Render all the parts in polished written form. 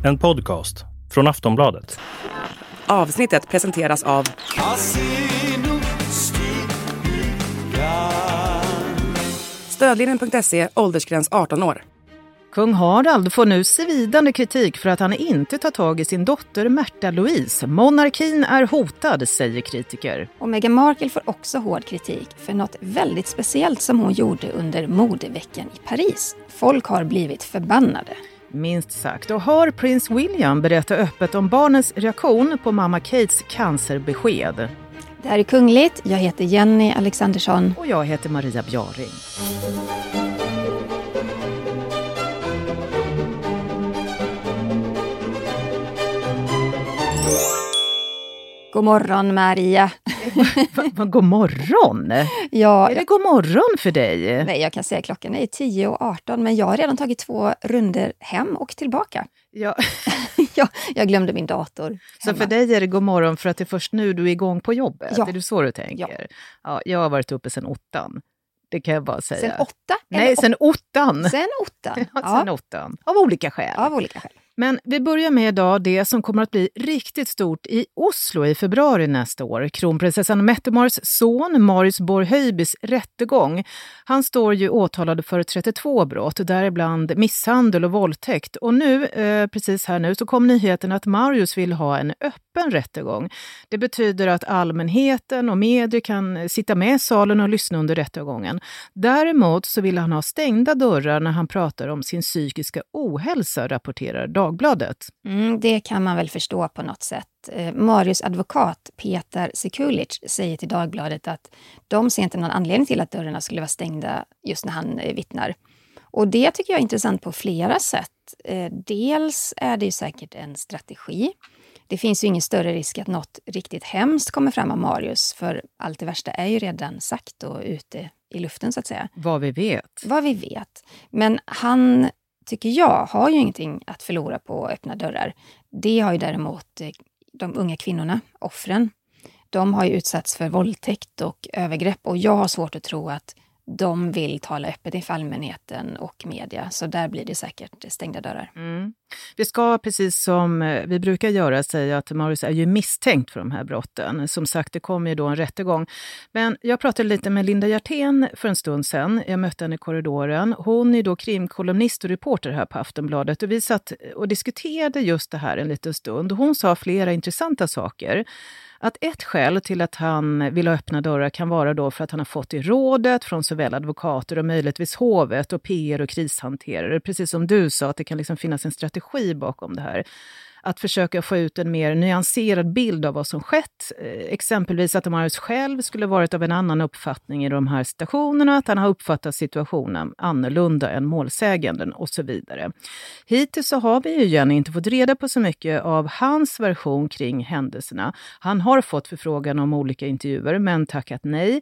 En podcast från Aftonbladet. Avsnittet presenteras av Stödlinjen.se, åldersgräns 18 år. Kung Harald får nu svidande kritik för att han inte tar tag i sin dotter Märta Louise. Monarkin är hotad, säger kritiker. Och Meghan Markle får också hård kritik för något väldigt speciellt som hon gjorde under modeveckan i Paris. Folk har blivit förbannade. Minst sagt. Och har prins William berättat öppet om barnens reaktion på mamma Kates cancerbesked. Det här är Kungligt. Jag heter Jenny Alexandersson. Och jag heter Maria Bjaring. God morgon, Maria. God morgon? Ja, är det god morgon för dig? Nej, jag kan säga klockan är 10:18, men jag har redan tagit 2 runder hem och tillbaka. Ja. Jag glömde min dator hemma. Så för dig är det god morgon för att det är först nu du är igång på jobbet? Ja. Är det så du tänker? Ja, jag har varit uppe sedan 8. Det kan jag bara säga. Sen 8? Nej, sen 8. Sen 8? Ja, sen 8. Av olika skäl. Av olika skäl. Men vi börjar med idag det som kommer att bli riktigt stort i Oslo i februari nästa år. Kronprinsessan Mette-Maris son, Marius Borg-Höjbys rättegång. Han står ju åtalad för 32 brott, däribland misshandel och våldtäkt. Och nu, precis här nu, så kom nyheten att Marius vill ha en öppen rättegång. Det betyder att allmänheten och medier kan sitta med i salen och lyssna under rättegången. Däremot så vill han ha stängda dörrar när han pratar om sin psykiska ohälsa, rapporterar Dagbladet. Det kan man väl förstå på något sätt. Marius advokat Petar Sekulic säger till Dagbladet att de ser inte någon anledning till att dörrarna skulle vara stängda just när han vittnar. Och det tycker jag är intressant på flera sätt. Dels är det ju säkert en strategi. Det finns ju ingen större risk att något riktigt hemskt kommer fram av Marius, för allt det värsta är ju redan sagt och ute i luften så att säga. Vad vi vet. Men han, tycker jag, har ju ingenting att förlora på att öppna dörrar. Det har ju däremot de unga kvinnorna, offren. De har ju utsatts för våldtäkt och övergrepp, och jag har svårt att tro att de vill tala öppet inför allmänheten och media. Så där blir det säkert stängda dörrar. Vi ska, precis som vi brukar göra, säga att Marius är ju misstänkt för de här brotten. Som sagt, det kommer ju då en rättegång. Men jag pratade lite med Linda Hjertén för en stund sedan. Jag mötte henne i korridoren. Hon är då krimkolumnist och reporter här på Aftonbladet. Och vi satt och diskuterade just det här en liten stund. Hon sa flera intressanta saker. Att ett skäl till att han vill öppna dörrar kan vara då för att han har fått i rådet från såväl advokater och möjligtvis hovet och PR och krishanterare. Precis som du sa, att det kan liksom finnas en strategi bakom det här. Att försöka få ut en mer nyanserad bild av vad som skett. Exempelvis att Marius själv skulle varit av en annan uppfattning i de här stationerna. Att han har uppfattat situationen annorlunda än målsäganden och så vidare. Hittills så har vi ju gärna inte fått reda på så mycket av hans version kring händelserna. Han har fått förfrågan om olika intervjuer men tackat nej.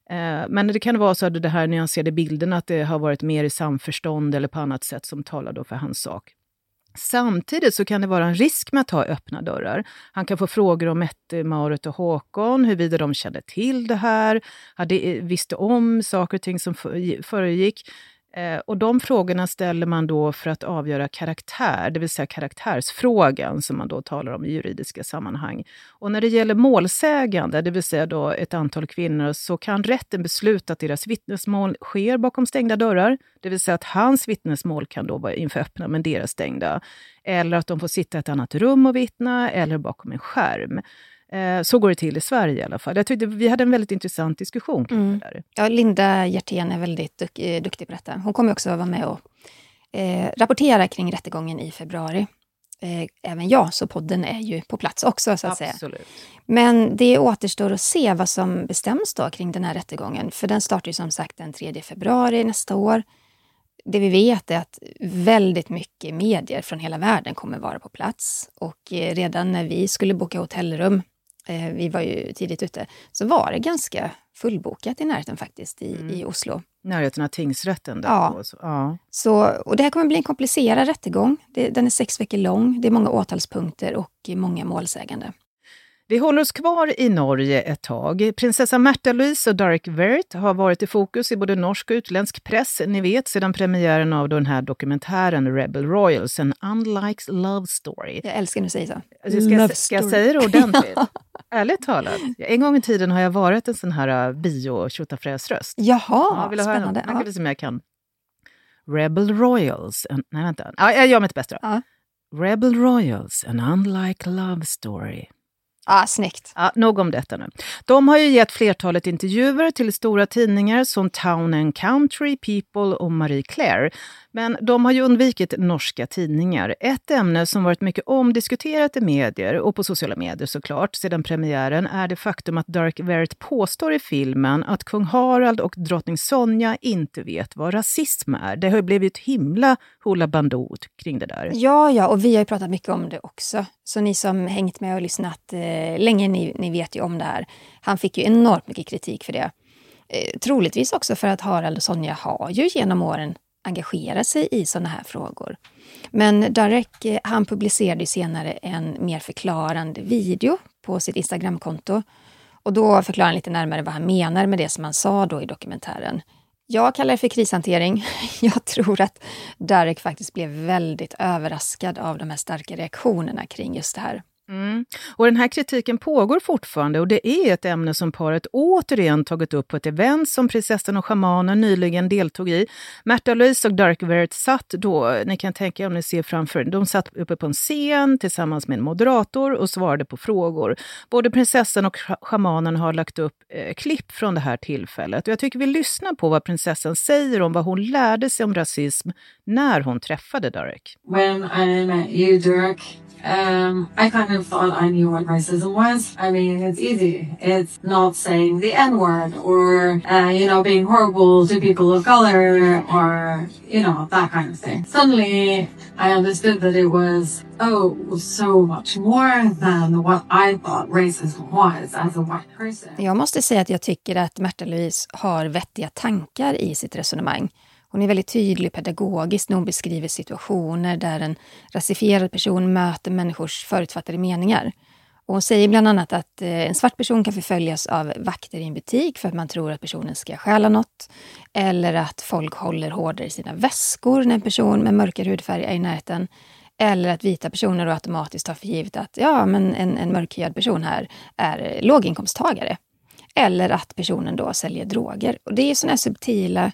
Men det kan vara så att det här nyanserade bilden att det har varit mer i samförstånd eller på annat sätt som talar då för hans sak. Samtidigt så kan det vara en risk med att ha öppna dörrar. Han kan få frågor om Mette, Marit och Håkon, huruvida de kände till det här, visste om saker och ting som föregick. Och de frågorna ställer man då för att avgöra karaktär, det vill säga karaktärsfrågan som man då talar om i juridiska sammanhang. Och när det gäller målsägande, det vill säga då ett antal kvinnor, så kan rätten besluta att deras vittnesmål sker bakom stängda dörrar. Det vill säga att hans vittnesmål kan då vara inför öppna men deras stängda. Eller att de får sitta i ett annat rum och vittna eller bakom en skärm. Så går det till i Sverige i alla fall. Jag tyckte vi hade en väldigt intressant diskussion kring det där. Ja, Linda Hjertén är väldigt duktig på detta. Hon kommer också vara med och rapportera kring rättegången i februari. Även jag, så podden är ju på plats också så att Absolut. säga. Men det återstår att se vad som bestäms då kring den här rättegången. För den startar ju som sagt den 3 februari nästa år. Det vi vet är att väldigt mycket medier från hela världen kommer vara på plats. Och redan när vi skulle boka hotellrum, vi var ju tidigt ute, så var det ganska fullbokat i närheten faktiskt i Oslo. Närheten av tingsrätten där. Ja. Ja. Och det här kommer bli en komplicerad rättegång. Den är 6 veckor lång, det är många åtalspunkter och många målsägande. Vi håller oss kvar i Norge ett tag. Prinsessa Märtha Louise och Darek Verrett har varit i fokus i både norsk och utländsk press. Ni vet, sedan premiären av den här dokumentären Rebel Royals, en unlikes love story. Jag älskar när du säger så. Alltså, ska jag säga det ordentligt? Ärligt talat. En gång i tiden har jag varit en sån här bio-tjotafräsröst. Jaha, vill spännande. Man kan det som jag kan. Rebel Royals. Nej, vänta. Jag gör mitt bästa. Ja. Rebel Royals, an unlike love story. Snyggt. Ja, nog om detta nu. De har ju gett flertalet intervjuer till stora tidningar som Town and Country, People och Marie Claire. Men de har ju undvikit norska tidningar. Ett ämne som varit mycket omdiskuterat i medier och på sociala medier såklart sedan premiären är det faktum att Darek Verrett påstår i filmen att kung Harald och drottning Sonja inte vet vad rasism är. Det har ju blivit ett himla hullabandoo kring det där. Ja, och vi har ju pratat mycket om det också. Så ni som hängt med och lyssnat länge, ni vet ju om det här. Han fick ju enormt mycket kritik för det. Troligtvis också för att Harald och Sonja har ju genom åren engagerat sig i sådana här frågor. Men Darek, han publicerade senare en mer förklarande video på sitt Instagramkonto. Och då förklarar han lite närmare vad han menar med det som han sa då i dokumentären. Jag kallar det för krishantering. Jag tror att Darek faktiskt blev väldigt överraskad av de här starka reaktionerna kring just det här. Och den här kritiken pågår fortfarande och det är ett ämne som paret återigen tagit upp på ett event som prinsessan och schamanen nyligen deltog i. Märtha Louise och Darek Verrett satt då, ni kan tänka om ni ser framför, de satt uppe på en scen tillsammans med en moderator och svarade på frågor. Både prinsessan och schamanen har lagt upp klipp från det här tillfället och jag tycker vi lyssnar på vad prinsessan säger om vad hon lärde sig om rasism när hon träffade Darek. When I met you, Darek, I kind of thought I knew what racism was. I mean, it's easy. It's not saying the N-word or, being horrible to people of color or, that kind of thing. Suddenly, I understood that it was, so much more than what I thought racism was as a white person. Jag måste säga att jag tycker att Märtha Louise har vettiga tankar i sitt resonemang. Hon är väldigt tydlig pedagogiskt när hon beskriver situationer där en rasifierad person möter människors förutfattade meningar. Och hon säger bland annat att en svart person kan förföljas av vakter i en butik för att man tror att personen ska stjäla något. Eller att folk håller hårdare i sina väskor när en person med mörkare hudfärg är i närheten. Eller att vita personer då automatiskt har för givet att en mörkhyad person här är låginkomsttagare. Eller att personen då säljer droger. Och det är sådana här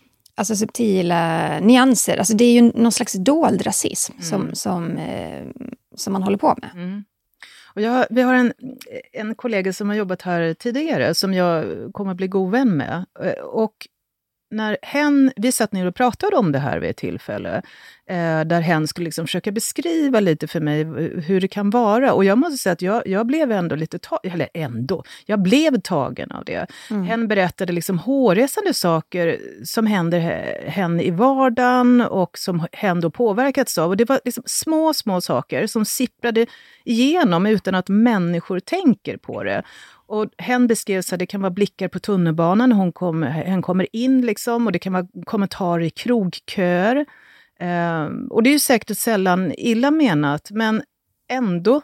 subtila nyanser. Alltså det är ju någon slags dold rasism som man håller på med. Mm. Och vi har en kollega som har jobbat här tidigare som jag kommer att bli god vän med. Och när vi satt ner och pratade om det här vid ett tillfälle där hen skulle liksom försöka beskriva lite för mig hur det kan vara. Och jag måste säga att jag blev ändå jag blev tagen av det. Hen berättade liksom hårresande saker som händer henne i vardagen och som hen då påverkats av. Och det var liksom små saker som sipprade igenom utan att människor tänker på det. Och hen beskrev så att det kan vara blickar på tunnelbanan när hen kommer in liksom, och det kan vara kommentarer i krogköer. Och det är ju säkert sällan illa menat, men ändå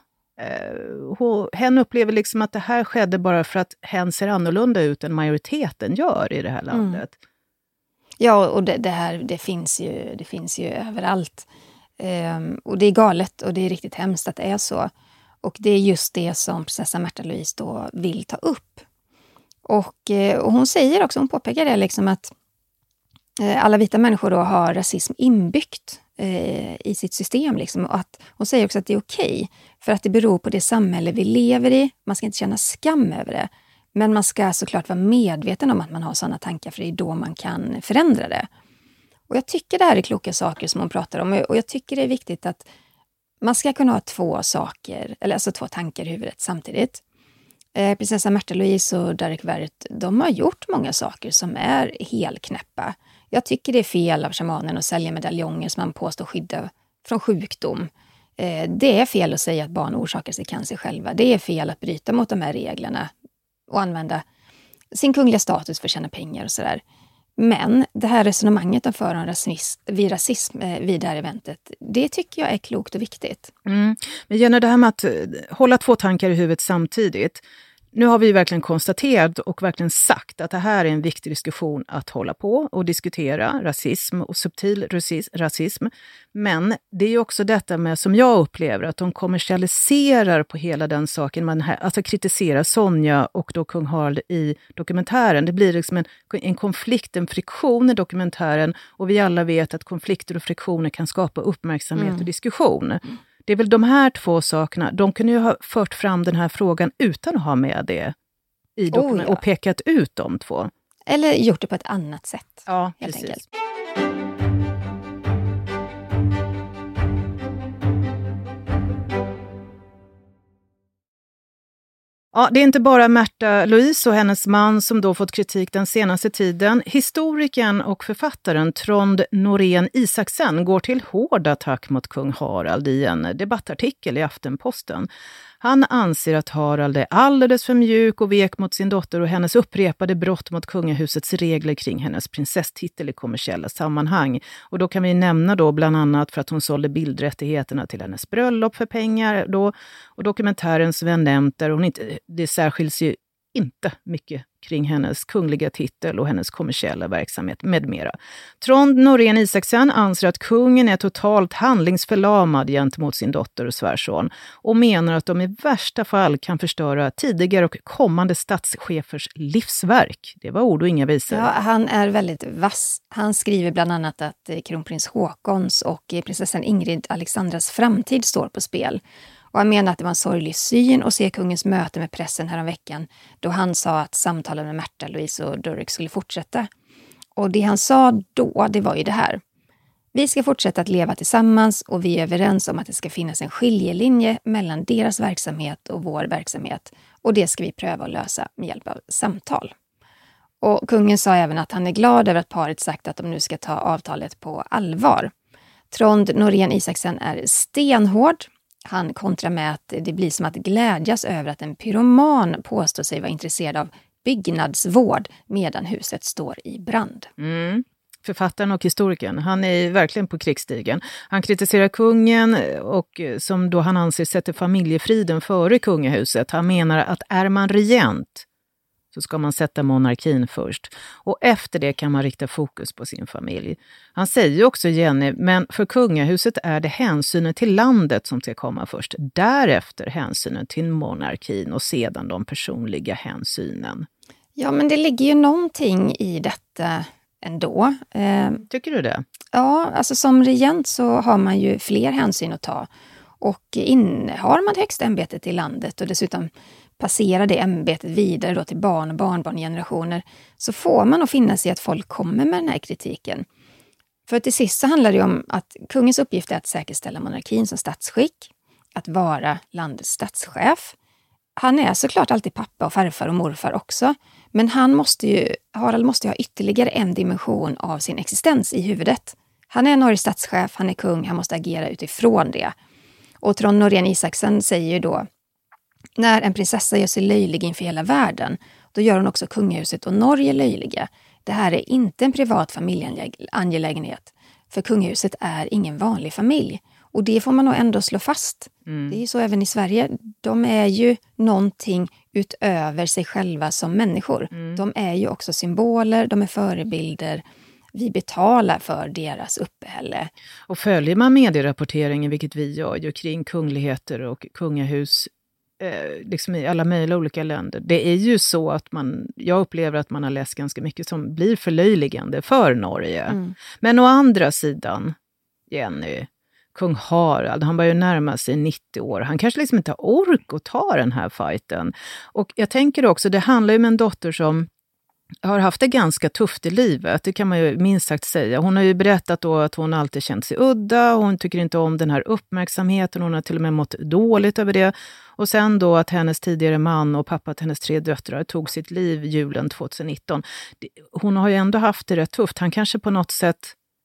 hen upplever liksom att det här skedde bara för att hen ser annorlunda ut än majoriteten gör i det här landet. Ja, och det finns ju överallt. Och det är galet och det är riktigt hemskt att det är så. Och det är just det som prinsessa Märtha Louise då vill ta upp. Och hon säger också, hon påpekar det liksom att alla vita människor då har rasism inbyggt i sitt system. Liksom. Och att hon säger också att det är okej, för att det beror på det samhälle vi lever i. Man ska inte känna skam över det. Men man ska såklart vara medveten om att man har sådana tankar, för det är då man kan förändra det. Och jag tycker det här är kloka saker som hon pratar om. Och jag tycker det är viktigt att man ska kunna ha två tankar i huvudet samtidigt. Prinsessa Märtha Louise och Darek Verrett, de har gjort många saker som är helknäppa. Jag tycker det är fel av shamanen att sälja medaljonger som man påstår skydda från sjukdom. Det är fel att säga att barn orsakar sig cancer själva. Det är fel att bryta mot de här reglerna och använda sin kungliga status för att tjäna pengar och sådär. Men det här resonemanget de för om rasism vid det här eventet, det tycker jag är klokt och viktigt. Men Jenny, det här med att hålla två tankar i huvudet samtidigt. Nu har vi verkligen konstaterat och verkligen sagt att det här är en viktig diskussion att hålla på och diskutera, rasism och subtil rasism. Men det är ju också detta med, som jag upplever, att de kommersialiserar på hela den saken. Alltså kritiserar Sonja och då kung Harald i dokumentären. Det blir liksom en konflikt, en friktion i dokumentären, och vi alla vet att konflikter och friktioner kan skapa uppmärksamhet och diskussion. Det är väl de här två sakerna. De kunde ju ha fört fram den här frågan utan att ha med det i dokumentet och pekat ut de två. Eller gjort det på ett annat sätt. Ja, helt precis. enkelt. Ja, det är inte bara Märta Louise och hennes man som då fått kritik den senaste tiden. Historikern och författaren Trond Norén Isaksen går till hård attack mot kung Harald i en debattartikel i Aftenposten. Han anser att Harald är alldeles för mjuk och vek mot sin dotter och hennes upprepade brott mot kungahusets regler kring hennes prinsesstitel i kommersiella sammanhang. Och då kan vi nämna då bland annat för att hon sålde bildrättigheterna till hennes bröllop för pengar då, och dokumentären som vi har nämnt där hon inte, det särskiljs ju inte mycket kring hennes kungliga titel och hennes kommersiella verksamhet med mera. Trond Norén Isaksen anser att kungen är totalt handlingsförlamad gentemot sin dotter och svärson och menar att de i värsta fall kan förstöra tidigare och kommande statschefers livsverk. Det var ord och inga visor. Ja, han är väldigt vass. Han skriver bland annat att kronprins Håkons och prinsessan Ingrid Alexandras framtid står på spel. Och han menar att det var en sorglig syn att se kungens möte med pressen häromveckan då han sa att samtalen med Märta Louise och Durek skulle fortsätta. Och det han sa då, det var ju det här. Vi ska fortsätta att leva tillsammans och vi är överens om att det ska finnas en skiljelinje mellan deras verksamhet och vår verksamhet. Och det ska vi pröva att lösa med hjälp av samtal. Och kungen sa även att han är glad över att paret sagt att de nu ska ta avtalet på allvar. Trond Norén Isaksen är stenhård. Han kontrar med att det blir som att glädjas över att en pyroman påstår sig vara intresserad av byggnadsvård medan huset står i brand. Författaren och historikern, han är verkligen på krigsstigen. Han kritiserar kungen och som då han anser sätter familjefriden före kungahuset. Han menar att är man regent så ska man sätta monarkin först. Och efter det kan man rikta fokus på sin familj. Han säger också, Jenny, men för kungahuset är det hänsynen till landet som ska komma först. Därefter hänsynen till monarkin och sedan de personliga hänsynen. Ja, men det ligger ju någonting i detta ändå. Tycker du det? Ja, alltså som regent så har man ju fler hänsyn att ta. Och innehar man högsta ämbetet i landet och dessutom passerar det ämbetet vidare då till barn och barnbarngenerationer, så får man nog finna sig att folk kommer med den här kritiken. För till sist så handlar det om att kungens uppgift är att säkerställa monarkin som statsskick, att vara landets statschef. Han är såklart alltid pappa och farfar och morfar också, men Harald måste ju ha ytterligare en dimension av sin existens i huvudet. Han är Norges statschef, han är kung, han måste agera utifrån det. Och Trond Norén Isaksen säger ju då: när en prinsessa gör sig löjlig inför hela världen, då gör hon också kungahuset och Norge löjliga. Det här är inte en privat familjeangelägenhet. För kungahuset är ingen vanlig familj. Och det får man nog ändå slå fast. Det är ju så även i Sverige. De är ju någonting utöver sig själva som människor. De är ju också symboler, de är förebilder. Vi betalar för deras uppehälle. Och följer man medierapporteringen, vilket vi gör ju kring kungligheter och kungahus liksom i alla möjliga olika länder. Det är ju så att jag upplever att man har läst ganska mycket som blir förlöjligande för Norge. Men å andra sidan, Jenny, kung Harald, han börjar ju närma sig 90 år. Han kanske liksom inte har ork att ta den här fighten. Och jag tänker också, det handlar ju om en dotter som har haft det ganska tufft i livet, det kan man ju minst sagt säga. Hon har ju berättat då att hon alltid känt sig udda, hon tycker inte om den här uppmärksamheten, hon har till och med mått dåligt över det. Och sen då att hennes tidigare man och pappa till hennes 3 döttrar tog sitt liv julen 2019. Hon har ju ändå haft det rätt tufft, han kanske på något sätt...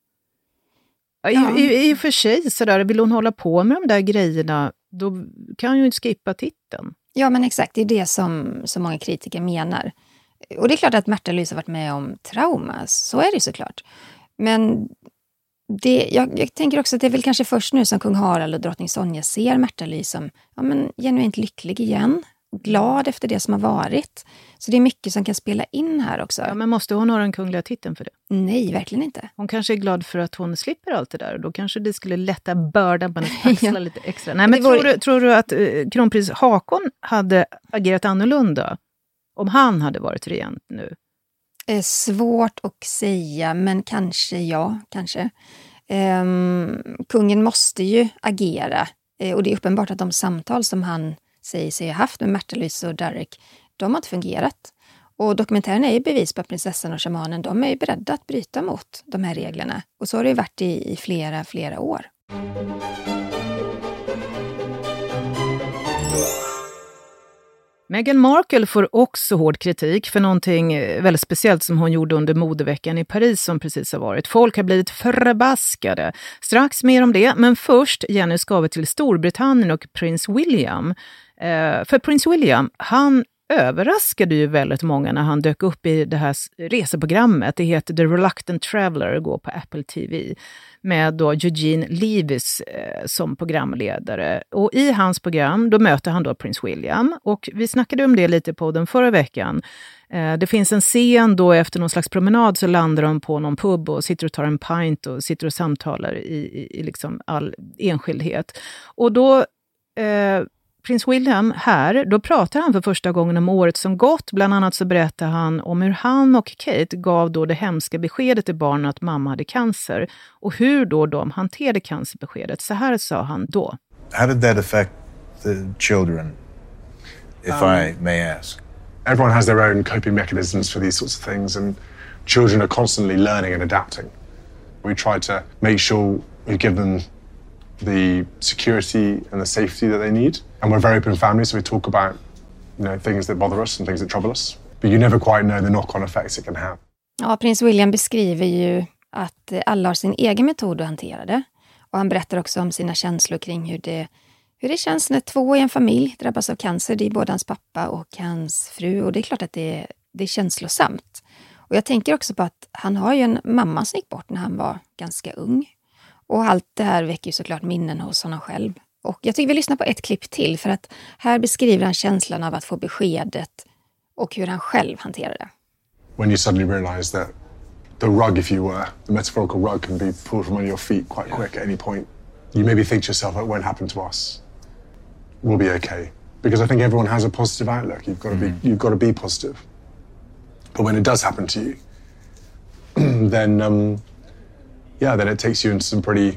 I och för sig sådär, vill hon hålla på med de där grejerna, då kan hon ju inte skippa titeln. Ja, men exakt, det är det som så många kritiker menar. Och det är klart att Märta Louise har varit med om trauma, så är det såklart. Men jag tänker också att det är väl kanske först nu som kung Harald och drottning Sonja ser Märta Louise som genuint lycklig igen. Glad efter det som har varit. Så det är mycket som kan spela in här också. Ja, men måste hon ha den kungliga titeln för det? Nej, verkligen inte. Hon kanske är glad för att hon slipper allt det där. Och då kanske det skulle lätta bördan på hennes axlar lite extra. Nej, men tror du att kronprins Haakon hade agerat annorlunda om han hade varit regent nu? Svårt att säga, men kanske kanske. Kungen måste ju agera. Och det är uppenbart att de samtal som han säger sig ha haft med Märta Louise och Derek, de har inte fungerat. Och dokumentären är ju bevis på att prinsessan och shamanen, de är ju beredda att bryta mot de här reglerna. Och så har det ju varit i flera år. Meghan Markle får också hård kritik för någonting väldigt speciellt som hon gjorde under modeveckan i Paris som precis har varit. Folk har blivit förbaskade. Strax mer om det, men först Jenny ska vi till Storbritannien och prins William. För prins William, han överraskade ju väldigt många när han dök upp i det här reseprogrammet. Det heter The Reluctant Traveller och går på Apple TV med då Eugene Lewis som programledare. Och i hans program då möter han då prins William. Och vi snackade om det lite på den förra veckan. Det finns en scen då efter någon slags promenad så landar de på någon pub och sitter och tar en pint och sitter och samtalar i liksom all enskildhet. Och då prins William här, då pratar han för första gången om året som gått. Bland annat så berättar han om hur han och Kate gav då det hemska beskedet till barnen att mamma hade cancer. Och hur då de hanterade cancerbeskedet. Så här sa han då. How did that affect the children, if I may ask? Everyone has their own coping mechanisms for these sorts of things, and children are constantly learning and adapting. We try to make sure we give them the security and the safety that they need. And we're a very open family, so we talk about, things that bother us and things that trouble us. But you never quite know the knock-on effects it can have. Ja, prins William beskriver ju att alla har sin egen metod att hantera det. Och han berättar också om sina känslor kring hur det känns när 2 i en familj drabbas av cancer. Det är både hans pappa och hans fru. Och det är klart att det är känslosamt. Och jag tänker också på att han har ju en mamma som gick bort när han var ganska ung. Och allt det här väcker ju såklart minnen hos honom själv. Och jag tycker vi lyssnar på ett klipp till för att här beskriver han känslan av att få beskedet och hur han själv hanterar det. When you suddenly realize that the rug, if you were, the metaphorical rug can be pulled from under your feet quite quick at any point. You maybe think to yourself, it won't happen to us. We'll be okay. Because I think everyone has a positive outlook. You've got to be positive. But when it does happen to you, then it takes you into some pretty,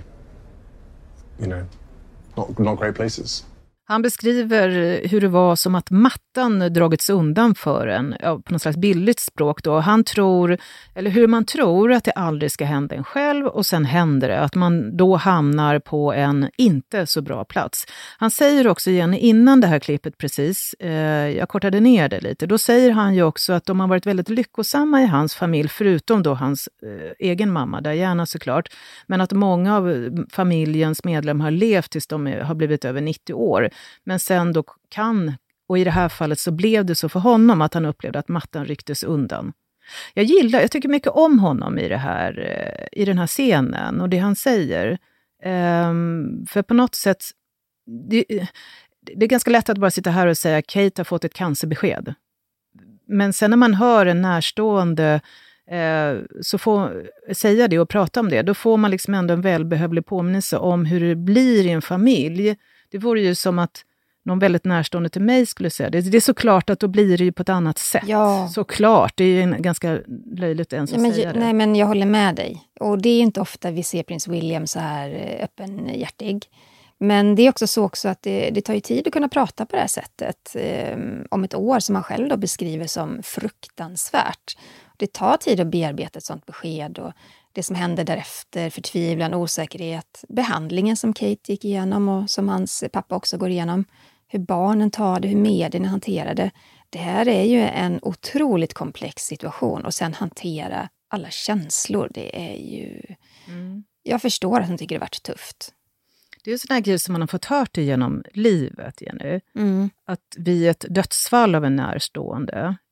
not great places. Han beskriver hur det var som att mattan dragits undan för en, på något slags billigt språk då. Han tror, eller hur man tror att det aldrig ska hända en själv och sen händer det. Att man då hamnar på en inte så bra plats. Han säger också igen innan det här klippet precis, jag kortade ner det lite. Då säger han ju också att de har varit väldigt lyckosamma i hans familj, förutom då hans egen mamma, Diana såklart. Men att många av familjens medlemmar har levt tills de har blivit över 90 år. Men sen då och i det här fallet så blev det så för honom att han upplevde att mattan rycktes undan. Jag tycker mycket om honom i den här scenen och det han säger. För på något sätt, det är ganska lätt att bara sitta här och säga Kate har fått ett cancerbesked. Men sen när man hör en närstående så får säga det och prata om det, då får man liksom ändå en välbehövlig påminnelse om hur det blir i en familj. Det vore ju som att någon väldigt närstående till mig skulle säga det. Det är såklart att då blir det ju på ett annat sätt. Ja. Såklart, det är ju en ganska löjligt ens att säga det. Nej, men jag håller med dig. Och det är inte ofta vi ser prins William så här öppenhjärtig. Men det är också så att det tar ju tid att kunna prata på det här sättet. Om ett år som man själv då beskriver som fruktansvärt. Det tar tid att bearbeta ett sånt besked och det som händer därefter, förtvivlan, osäkerhet, behandlingen som Kate gick igenom och som hans pappa också går igenom, hur barnen tar det, hur medierna hanterar det. Det här är ju en otroligt komplex situation och sen hantera alla känslor, det är ju... Jag förstår att han tycker det varit tufft. Det är ju sådana grejer som man har fått hört genom livet, Jenny. Att vid ett dödsfall av en närstående,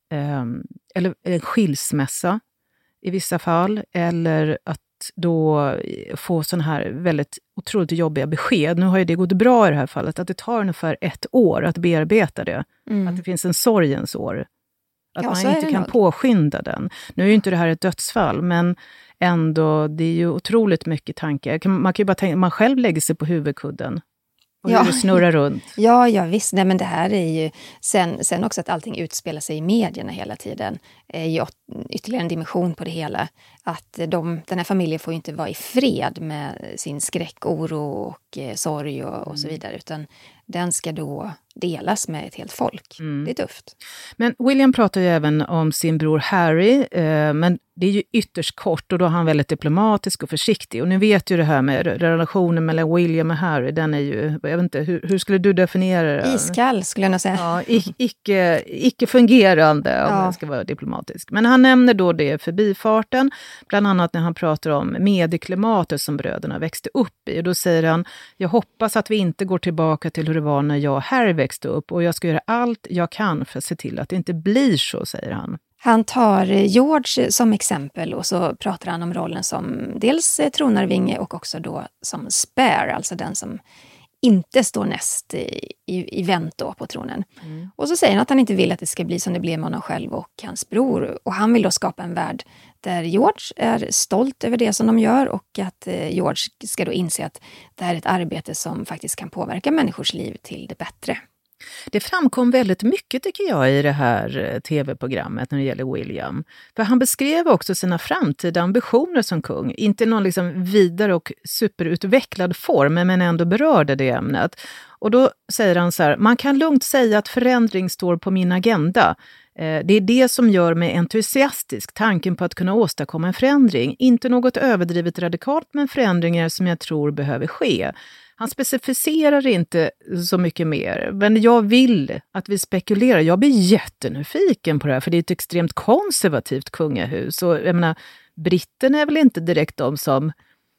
eller en skilsmässa i vissa fall, eller att då få sån här väldigt otroligt jobbiga besked. Nu har ju det gått bra i det här fallet, att det tar ungefär 1 år att bearbeta det. Att det finns en sorgens år. Att man inte kan påskynda den. Nu är ju inte det här ett dödsfall, men ändå, det är ju otroligt mycket tankar. Man kan ju bara tänka, man själv lägger sig på huvudkudden. Och hur det snurrar runt. Ja, visst. Nej, men det här är ju... Sen också att allting utspelar sig i medierna hela tiden. Är ju ytterligare en dimension på det hela. Att den här familjen får ju inte vara i fred med sin skräck, oro och sorg och så vidare. Utan den ska då delas med ett helt folk. Det är tufft. Men William pratar ju även om sin bror Harry. Men det är ju ytterst kort och då är han väldigt diplomatisk och försiktig. Och ni vet ju det här med relationen mellan William och Harry. Den är ju, jag vet inte, hur skulle du definiera det? Iskall skulle jag nog säga. Ja, icke fungerande om man ska vara diplomatisk. Men han nämner då det förbifarten. Bland annat när han pratar om medieklimatet som bröderna växte upp i. Och då säger han, jag hoppas att vi inte går tillbaka till hur det var när jag och Harry växte upp. Och jag ska göra allt jag kan för att se till att det inte blir så, säger han. Han tar George som exempel och så pratar han om rollen som dels tronarvinge och också då som spare, alltså den som inte står näst i vänt då på tronen. Och så säger han att han inte vill att det ska bli som det blev med honom själv och hans bror. Och han vill då skapa en värld där George är stolt över det som de gör och att George ska då inse att det här är ett arbete som faktiskt kan påverka människors liv till det bättre. Det framkom väldigt mycket tycker jag i det här tv-programmet när det gäller William. För han beskrev också sina framtida ambitioner som kung. Inte någon liksom vidare och superutvecklad form, men ändå berörde det ämnet. Och då säger han så här, man kan lugnt säga att förändring står på min agenda. Det är det som gör mig entusiastisk, tanken på att kunna åstadkomma en förändring. Inte något överdrivet radikalt, men förändringar som jag tror behöver ske. Han specificerar inte så mycket mer, men jag vill att vi spekulerar. Jag blir jättenyfiken på det här, för det är ett extremt konservativt kungahus. Och jag menar, britterna är väl inte direkt de som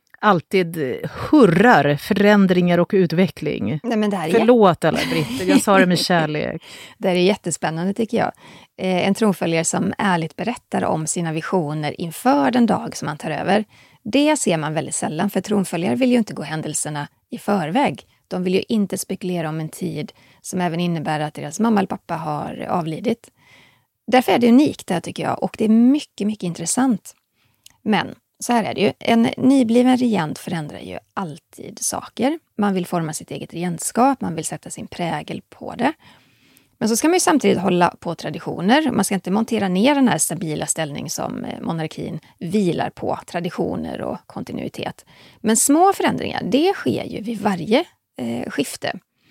alltid hurrar förändringar och utveckling. Nej, men det här Förlåt alla britter, jag sa det med kärlek. Det är jättespännande tycker jag. En tronföljare som ärligt berättar om sina visioner inför den dag som han tar över. Det ser man väldigt sällan, för tronföljare vill ju inte gå händelserna i förväg. De vill ju inte spekulera om en tid som även innebär att deras mamma eller pappa har avlidit. Därför är det unikt där tycker jag, och det är mycket, mycket intressant. Men så här är det ju, en nybliven regent förändrar ju alltid saker. Man vill forma sitt eget regentskap, man vill sätta sin prägel på det. Men så ska man ju samtidigt hålla på traditioner. Man ska inte montera ner den här stabila ställning som monarkin vilar på, traditioner och kontinuitet. Men små förändringar, det sker ju vid varje skifte.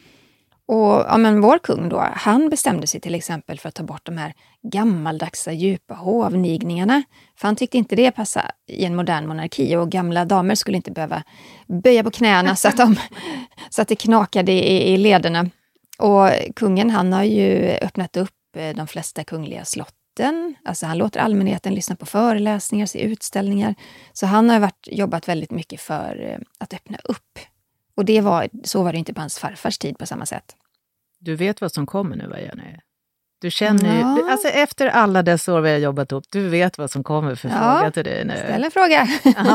Och men vår kung då, han bestämde sig till exempel för att ta bort de här gammaldagsa djupa hovnigningarna. För han tyckte inte det passade i en modern monarki, och gamla damer skulle inte behöva böja på knäna så att det knakade i lederna. Och kungen, han har ju öppnat upp de flesta kungliga slotten. Alltså han låter allmänheten lyssna på föreläsningar, se utställningar. Så han har jobbat väldigt mycket för att öppna upp. Och så var det inte på hans farfars tid på samma sätt. Du vet vad som kommer nu, va, Jenny? Du känner ju, alltså efter alla dessa år vi har jobbat upp, du vet vad som kommer för fråga till dig nu. Ställ en fråga.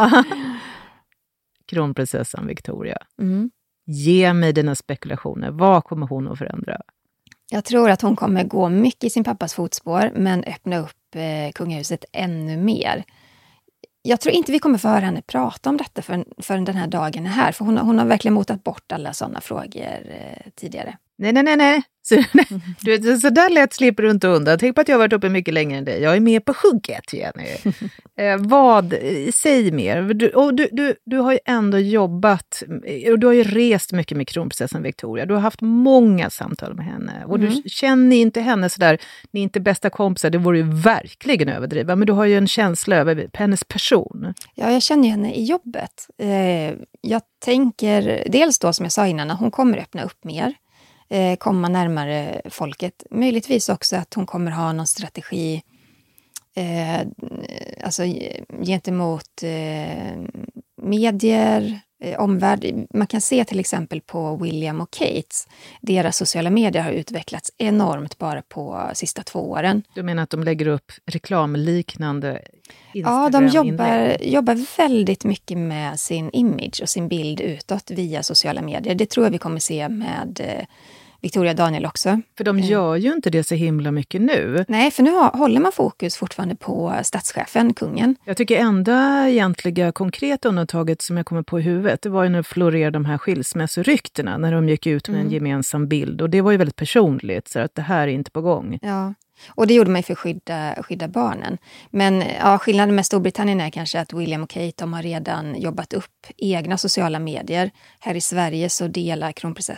Kronprinsessan Victoria. Ge mig dina spekulationer. Vad kommer hon att förändra? Jag tror att hon kommer gå mycket i sin pappas fotspår, men öppna upp kungahuset ännu mer. Jag tror inte vi kommer få höra henne prata om detta förrän den här dagen är här. För hon har verkligen motat bort alla sådana frågor tidigare. Nej. Så där lätt slipper du inte undan. Tänk på att jag har varit uppe mycket längre än dig. Jag är med på hugget, Jenny. Säg mer. Du har ju ändå jobbat, och du har ju rest mycket med kronprinsessan Victoria. Du har haft många samtal med henne. Och du känner inte henne sådär, ni är inte bästa kompisar, det vore ju verkligen överdriva. Men du har ju en känsla över hennes person. Ja, jag känner henne i jobbet. Jag tänker, dels då som jag sa innan, att hon kommer öppna upp mer. Komma närmare folket. Möjligtvis också att hon kommer ha någon strategi alltså gentemot medier, omvärld. Man kan se till exempel på William och Kate. Deras sociala medier har utvecklats enormt bara på sista 2 åren. Du menar att de lägger upp reklamliknande Instagram? Ja, de jobbar väldigt mycket med sin image och sin bild utåt via sociala medier. Det tror jag vi kommer se med Victoria Daniel också. För de gör ju inte det så himla mycket nu. Nej, för nu håller man fokus fortfarande på statschefen, kungen. Jag tycker enda egentliga konkreta undantaget som jag kommer på i huvudet, det var ju när det florerade de här skilsmässoryktena, när de gick ut med en gemensam bild. Och det var ju väldigt personligt, så att det här är inte på gång. Ja. Och det gjorde man för att skydda barnen. Men ja, skillnaden med Storbritannien är kanske att William och Kate, de har redan jobbat upp egna sociala medier. Här i Sverige så delar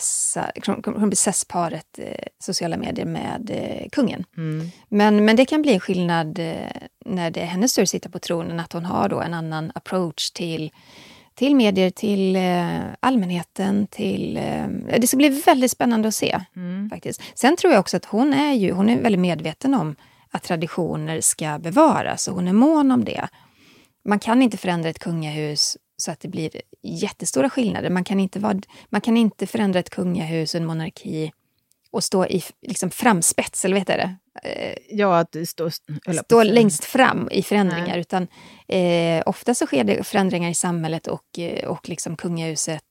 kronprinsessparet sociala medier med kungen. Men det kan bli en skillnad när det är hennes tur att sitta på tronen, att hon har då en annan approach till medier, till allmänheten, det ska bli väldigt spännande att se faktiskt. Sen tror jag också att hon är väldigt medveten om att traditioner ska bevaras och hon är mån om det. Man kan inte förändra ett kungahus så att det blir jättestora skillnader. Man kan inte förändra ett kungahus och en monarki och stå i liksom framspets, eller vet jag det? Ja, att stå längst fram i förändringar. Nej. Utan ofta så sker det förändringar i samhället och liksom kungahuset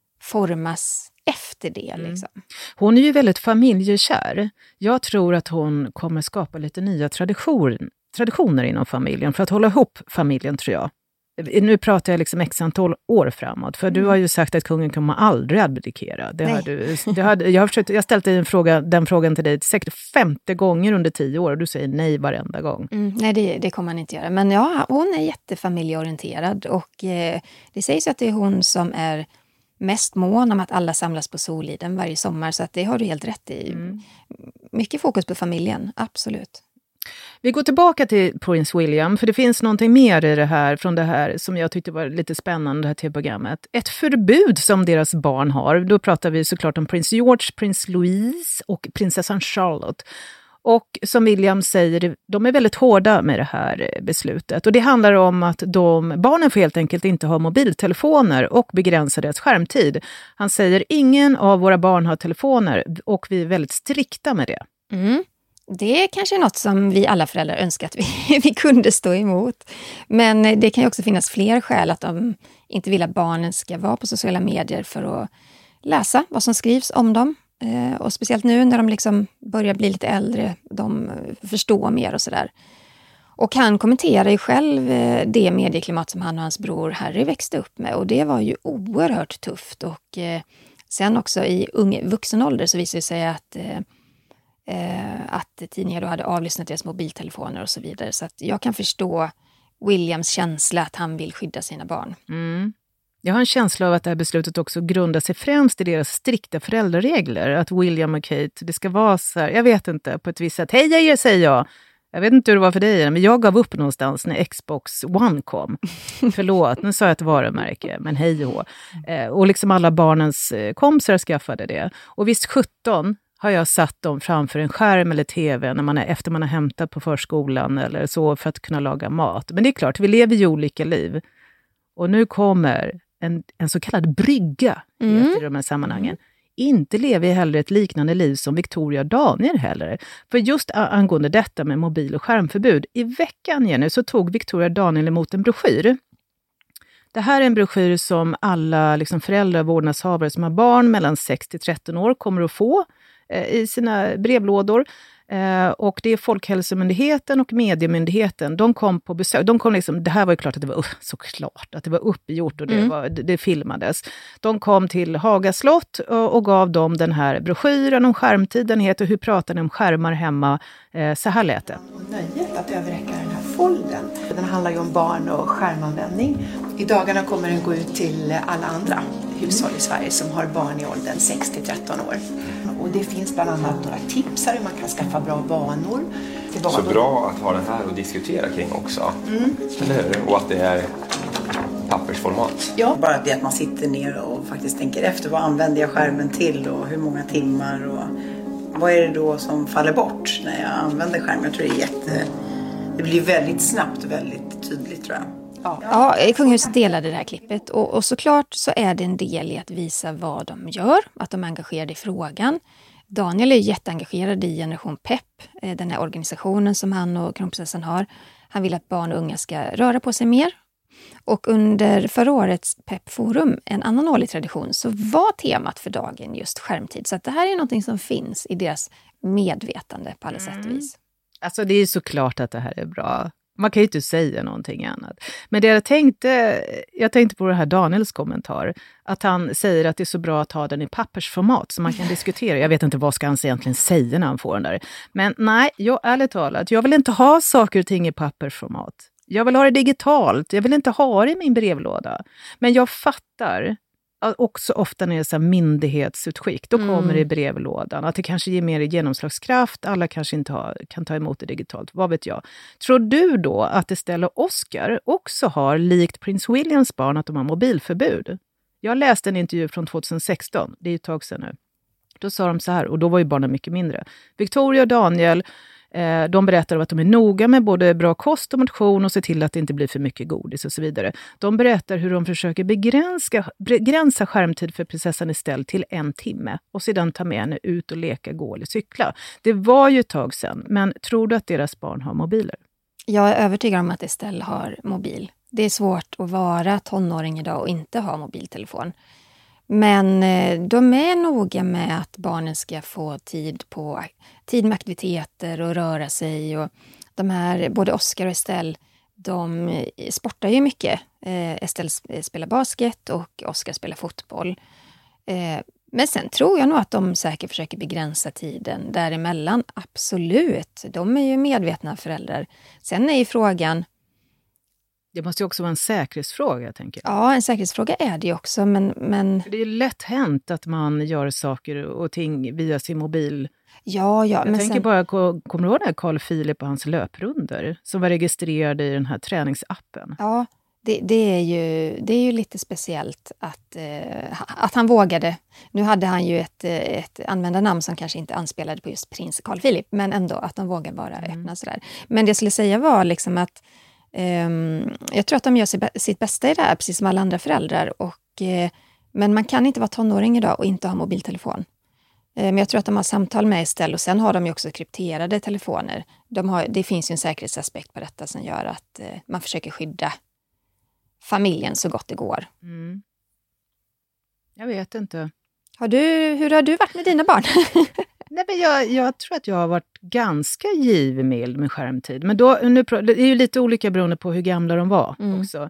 formas efter det. Liksom. Hon är ju väldigt familjekär. Jag tror att hon kommer skapa lite nya traditioner inom familjen för att hålla ihop familjen, tror jag. Nu pratar jag liksom x antal år framåt. För du har ju sagt att kungen kommer aldrig abdikera. Jag har ställt den frågan till dig säkert 50 gånger under 10 år. Och du säger nej varenda gång. Nej, det kommer man inte göra. Men ja, hon är jättefamiljeorienterad. Och det sägs att det är hon som är mest mån om att alla samlas på Soliden varje sommar. Så att det har du helt rätt i. Mycket fokus på familjen, absolut. Vi går tillbaka till Prins William, för det finns någonting mer i det här, från det här som jag tyckte var lite spännande, det här tv-programmet. Ett förbud som deras barn har. Då pratar vi såklart om prins George, prins Louise och prinsessan Charlotte. Och som William säger, de är väldigt hårda med det här beslutet. Och det handlar om att barnen får helt enkelt inte ha mobiltelefoner och begränsa deras skärmtid. Han säger, ingen av våra barn har telefoner och vi är väldigt strikta med det. Det är kanske något som vi alla föräldrar önskar att vi kunde stå emot. Men det kan ju också finnas fler skäl att de inte vill att barnen ska vara på sociala medier för att läsa vad som skrivs om dem. Och speciellt nu när de liksom börjar bli lite äldre, de förstår mer och sådär. Och han kommenterar ju själv det medieklimat som han och hans bror Harry växte upp med. Och det var ju oerhört tufft. Och sen också i vuxen ålder så visade det sig att tidningar då hade avlyssnat deras mobiltelefoner och så vidare. Så att jag kan förstå Williams känsla att han vill skydda sina barn. Jag har en känsla av att det här beslutet också grundar sig främst i deras strikta föräldraregler. Att William och Kate, det ska vara så här, jag vet inte, på ett visst sätt. Hej er, säger jag. Jag vet inte hur det var för dig, men jag gav upp någonstans när Xbox One kom. Förlåt, nu sa jag ett varumärke, men hej och och liksom alla barnens kompisar skaffade det. Och visst 17 har jag satt dem framför en skärm eller tv efter man har hämtat på förskolan eller så för att kunna laga mat. Men det är klart, vi lever ju olika liv. Och nu kommer en så kallad brygga i de här sammanhangen. Inte lever jag heller ett liknande liv som Victoria och Daniel heller. För just angående detta med mobil- och skärmförbud, i veckan Jenny, så tog Victoria och Daniel emot en broschyr. Det här är en broschyr som alla liksom föräldrar och vårdnadshavare som har barn mellan 6 till 13 år kommer att få i sina brevlådor. Och det är Folkhälsomyndigheten och Mediemyndigheten. De kom på besök. Det här var ju klart att det var såklart att det var uppgjort och det filmades. De kom till Haga slott och gav dem den här broschyren om skärmtid. Den heter Hur pratar ni om skärmar hemma? Så här lät det. Och nöjet att överräcka den här folden. Den handlar ju om barn och skärmanvändning. I dagarna kommer den gå ut till alla andra hushåll i Sverige som har barn i åldern 6 till 13 år. Och det finns bland annat några tips här hur man kan skaffa bra vanor. Så bra att ha den här och diskutera kring också. Eller hur? Och att det är pappersformat. Ja, bara det att man sitter ner och faktiskt tänker efter. Vad använder jag skärmen till och hur många timmar och vad är det då som faller bort när jag använder skärmen? Jag tror det blir väldigt snabbt och väldigt tydligt, tror jag. Ja, kungahuset delade det här klippet och såklart så är det en del i att visa vad de gör, att de är engagerade i frågan. Daniel är jätteengagerad i Generation Pep, den här organisationen som han och kronprinsessan har. Han vill att barn och unga ska röra på sig mer. Och under förra årets Pep-forum, en annan årlig tradition, så var temat för dagen just skärmtid. Så att det här är någonting som finns i deras medvetande på alla sätt och vis. Alltså det är såklart att det här är bra. Man kan ju inte säga någonting annat. Men det jag tänkte på det här Daniels kommentar. Att han säger att det är så bra att ha den i pappersformat så man kan diskutera. Jag vet inte vad ska han egentligen säga när han får den där. Men nej, ärligt talat, jag vill inte ha saker och ting i pappersformat. Jag vill ha det digitalt. Jag vill inte ha det i min brevlåda. Men jag fattar också ofta när det är så här myndighetsutskick. Då kommer det i brevlådan. Att det kanske ger mer genomslagskraft. Alla kanske inte kan ta emot det digitalt. Vad vet jag. Tror du då att Estelle och Oscar också har, likt Prins Williams barn, att de har mobilförbud? Jag läste en intervju från 2016. Det är ju ett tag sedan nu. Då sa de så här, och då var ju barnen mycket mindre. Victoria och Daniel, de berättar att de är noga med både bra kost och motion och se till att det inte blir för mycket godis och så vidare. De berättar hur de försöker begränsa skärmtid för prinsessan Estelle till 1 timme och sedan ta med henne ut och leka, gå eller cykla. Det var ju ett tag sedan, men tror du att deras barn har mobiler? Jag är övertygad om att Estelle har mobil. Det är svårt att vara tonåring idag och inte ha mobiltelefon. Men de är noga med att barnen ska få tid med aktiviteter och röra sig. Och de här, både Oscar och Estelle, de sportar ju mycket. Estelle spelar basket och Oscar spelar fotboll. Men sen tror jag nog att de säkert försöker begränsa tiden däremellan. Absolut, de är ju medvetna föräldrar. Sen är ju frågan... Det måste ju också vara en säkerhetsfråga, tänker jag. Ja, en säkerhetsfråga är det också, men... Det är ju lätt hänt att man gör saker och ting via sin mobil. Ja. Jag tänker bara, kommer du ihåg det Carl Philip och hans löprunder som var registrerade i den här träningsappen? Ja, det är ju lite speciellt att han vågade. Nu hade han ju ett användarnamn som kanske inte anspelade på just prins Carl Philip, men ändå att de vågar bara öppna sådär. Men det jag skulle säga var liksom att jag tror att de gör sitt bästa i det här, precis som alla andra föräldrar. Men man kan inte vara tonåring idag och inte ha mobiltelefon. Men jag tror att de har samtal med Estelle och sen har de ju också krypterade telefoner. Det finns ju en säkerhetsaspekt på detta som gör att man försöker skydda familjen så gott det går. Mm. Jag vet inte. Hur har du varit med dina barn? Nej, men jag tror att jag har varit ganska givmild med skärmtid. Men det är ju lite olika beroende på hur gamla de var också.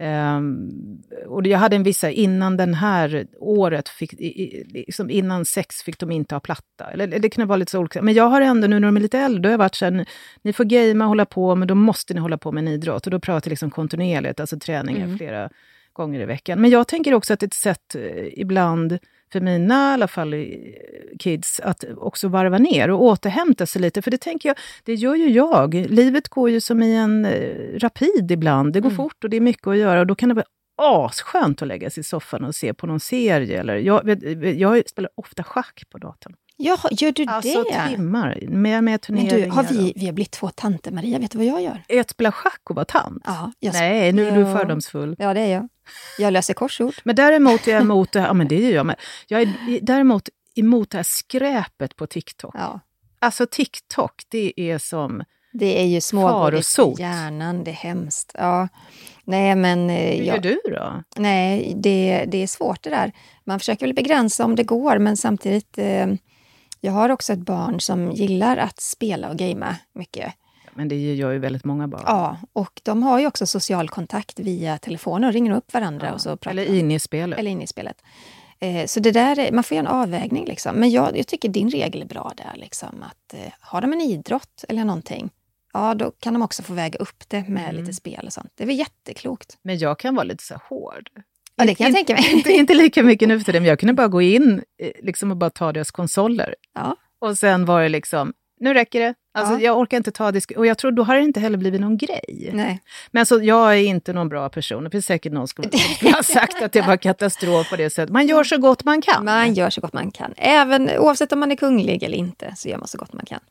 Och jag hade en vissa, innan den här året, liksom innan 6 fick de inte ha platta. Eller det kunde vara lite så olika. Men jag har ändå, nu när de är lite äldre, då har jag varit så här, ni får gamea och hålla på, men då måste ni hålla på med en idrott. Och då pratar jag liksom kontinuerligt, alltså träningar flera gånger i veckan. Men jag tänker också att det är ett sätt ibland... för mina i alla fall kids att också varva ner och återhämta sig lite. För det tänker jag, det gör ju jag. Livet går ju som i en rapid ibland. Det går fort och det är mycket att göra. Och då kan det vara asskönt att lägga sig i soffan och se på någon serie. Eller jag spelar ofta schack på datorn. Ja, gör du alltså, det? Alltså timmar med turneringar. Men vi har blivit 2 tanter, Maria. Vet du vad jag gör? Att spela schack och vara tant? Ja, nej, nu är du fördomsfull. Ja, det är jag. Jag löser korsord. Men däremot är jag emot det här, ja men det gör jag med. Jag är däremot emot det här skräpet på TikTok. Ja. Alltså TikTok, det är som det är ju smågodis i hjärnan, det är hemskt. Ja. Nej, men... Hur gör du då? Nej, det är svårt det där. Man försöker väl begränsa om det går, men samtidigt... jag har också ett barn som gillar att spela och gamea mycket. Men det gör ju väldigt många barn. Ja, och de har ju också social kontakt via telefon och ringer upp varandra. Och så pratar eller in i spelet. Eller in i spelet. Så det där, man får göra en avvägning liksom. Men jag tycker din regel är bra där liksom. Att har de en idrott eller någonting, ja då kan de också få väga upp det med lite spel och sånt. Det är väl jätteklokt. Men jag kan vara lite så hård. Ja, det kan jag tänka mig. Inte lika mycket nu för det, men jag kunde bara gå in liksom, och bara ta deras konsoler. Ja. Och sen var det liksom, nu räcker det. Alltså, jag orkar inte ta och jag tror då har det inte heller blivit någon grej. Nej. Men alltså, jag är inte någon bra person. Det finns säkert någon som har sagt att det var katastrof på det sättet. Man gör så gott man kan. Man gör så gott man kan. Även oavsett om man är kunglig eller inte så gör man så gott man kan.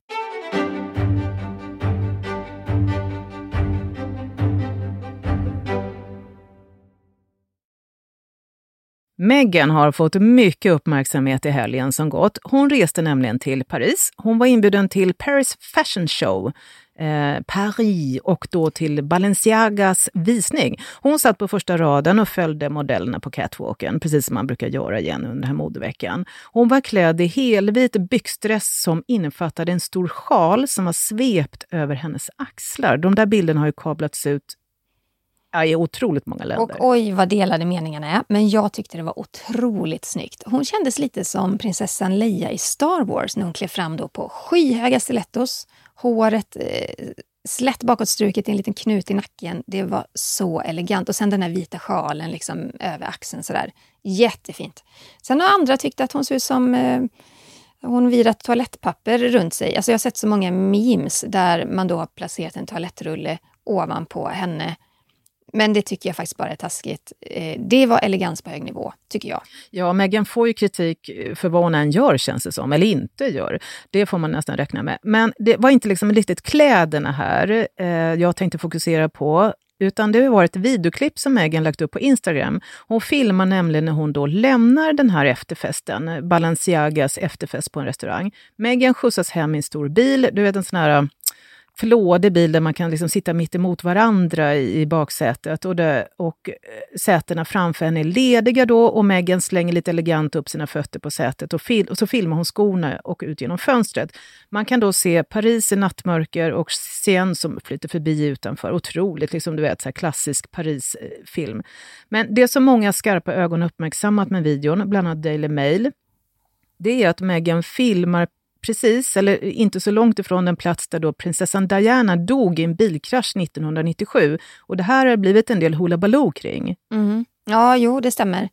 Meghan har fått mycket uppmärksamhet i helgen som gått. Hon reste nämligen till Paris. Hon var inbjuden till Paris Fashion Show, Paris, och då till Balenciagas visning. Hon satt på första raden och följde modellerna på catwalken, precis som man brukar göra igen under den här modeveckan. Hon var klädd i helvit byxdress som innefattade en stor sjal som var svept över hennes axlar. De där bilderna har ju kablats ut i otroligt många länder. Och oj vad delade meningarna är, men jag tyckte det var otroligt snyggt. Hon kändes lite som prinsessan Leia i Star Wars när hon klev fram då på skyhöga stilettos. Håret slätt bakåtstruket i en liten knut i nacken. Det var så elegant. Och sen den här vita sjalen liksom över axeln sådär. Jättefint. Sen har andra tyckt att hon ser ut som hon virat toalettpapper runt sig. Alltså jag har sett så många memes där man då har placerat en toalettrulle ovanpå henne. Men det tycker jag faktiskt bara är taskigt. Det var elegans på hög nivå, tycker jag. Ja, Meghan får ju kritik för vad hon än gör, känns det som. Eller inte gör. Det får man nästan räkna med. Men det var inte liksom riktigt kläderna här jag tänkte fokusera på. Utan det var ett videoklipp som Meghan lagt upp på Instagram. Hon filmar nämligen när hon då lämnar den här efterfesten. Balenciagas efterfest på en restaurang. Meghan skjutsas hem i en stor bil. Du vet, en sån här förlådig bil där man kan liksom sitta mitt emot varandra i baksätet. Och sätena framför henne är lediga då. Och Meghan slänger lite elegant upp sina fötter på sätet. Och så filmar hon skorna och ut genom fönstret. Man kan då se Paris i nattmörker och scen som flyter förbi utanför. Otroligt, liksom du vet, så här klassisk Paris-film. Men det som många skarpa ögon uppmärksammat med videon, bland annat Daily Mail, det är att Meghan filmar precis, eller inte så långt ifrån den plats där då prinsessan Diana dog i en bilkrasch 1997. Och det här har blivit en del hullabaloo kring. Mm. Ja, jo, det stämmer.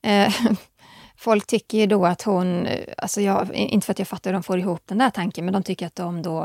Folk tycker ju då att hon, alltså inte för att jag fattar hur de får ihop den där tanken, men de tycker att de då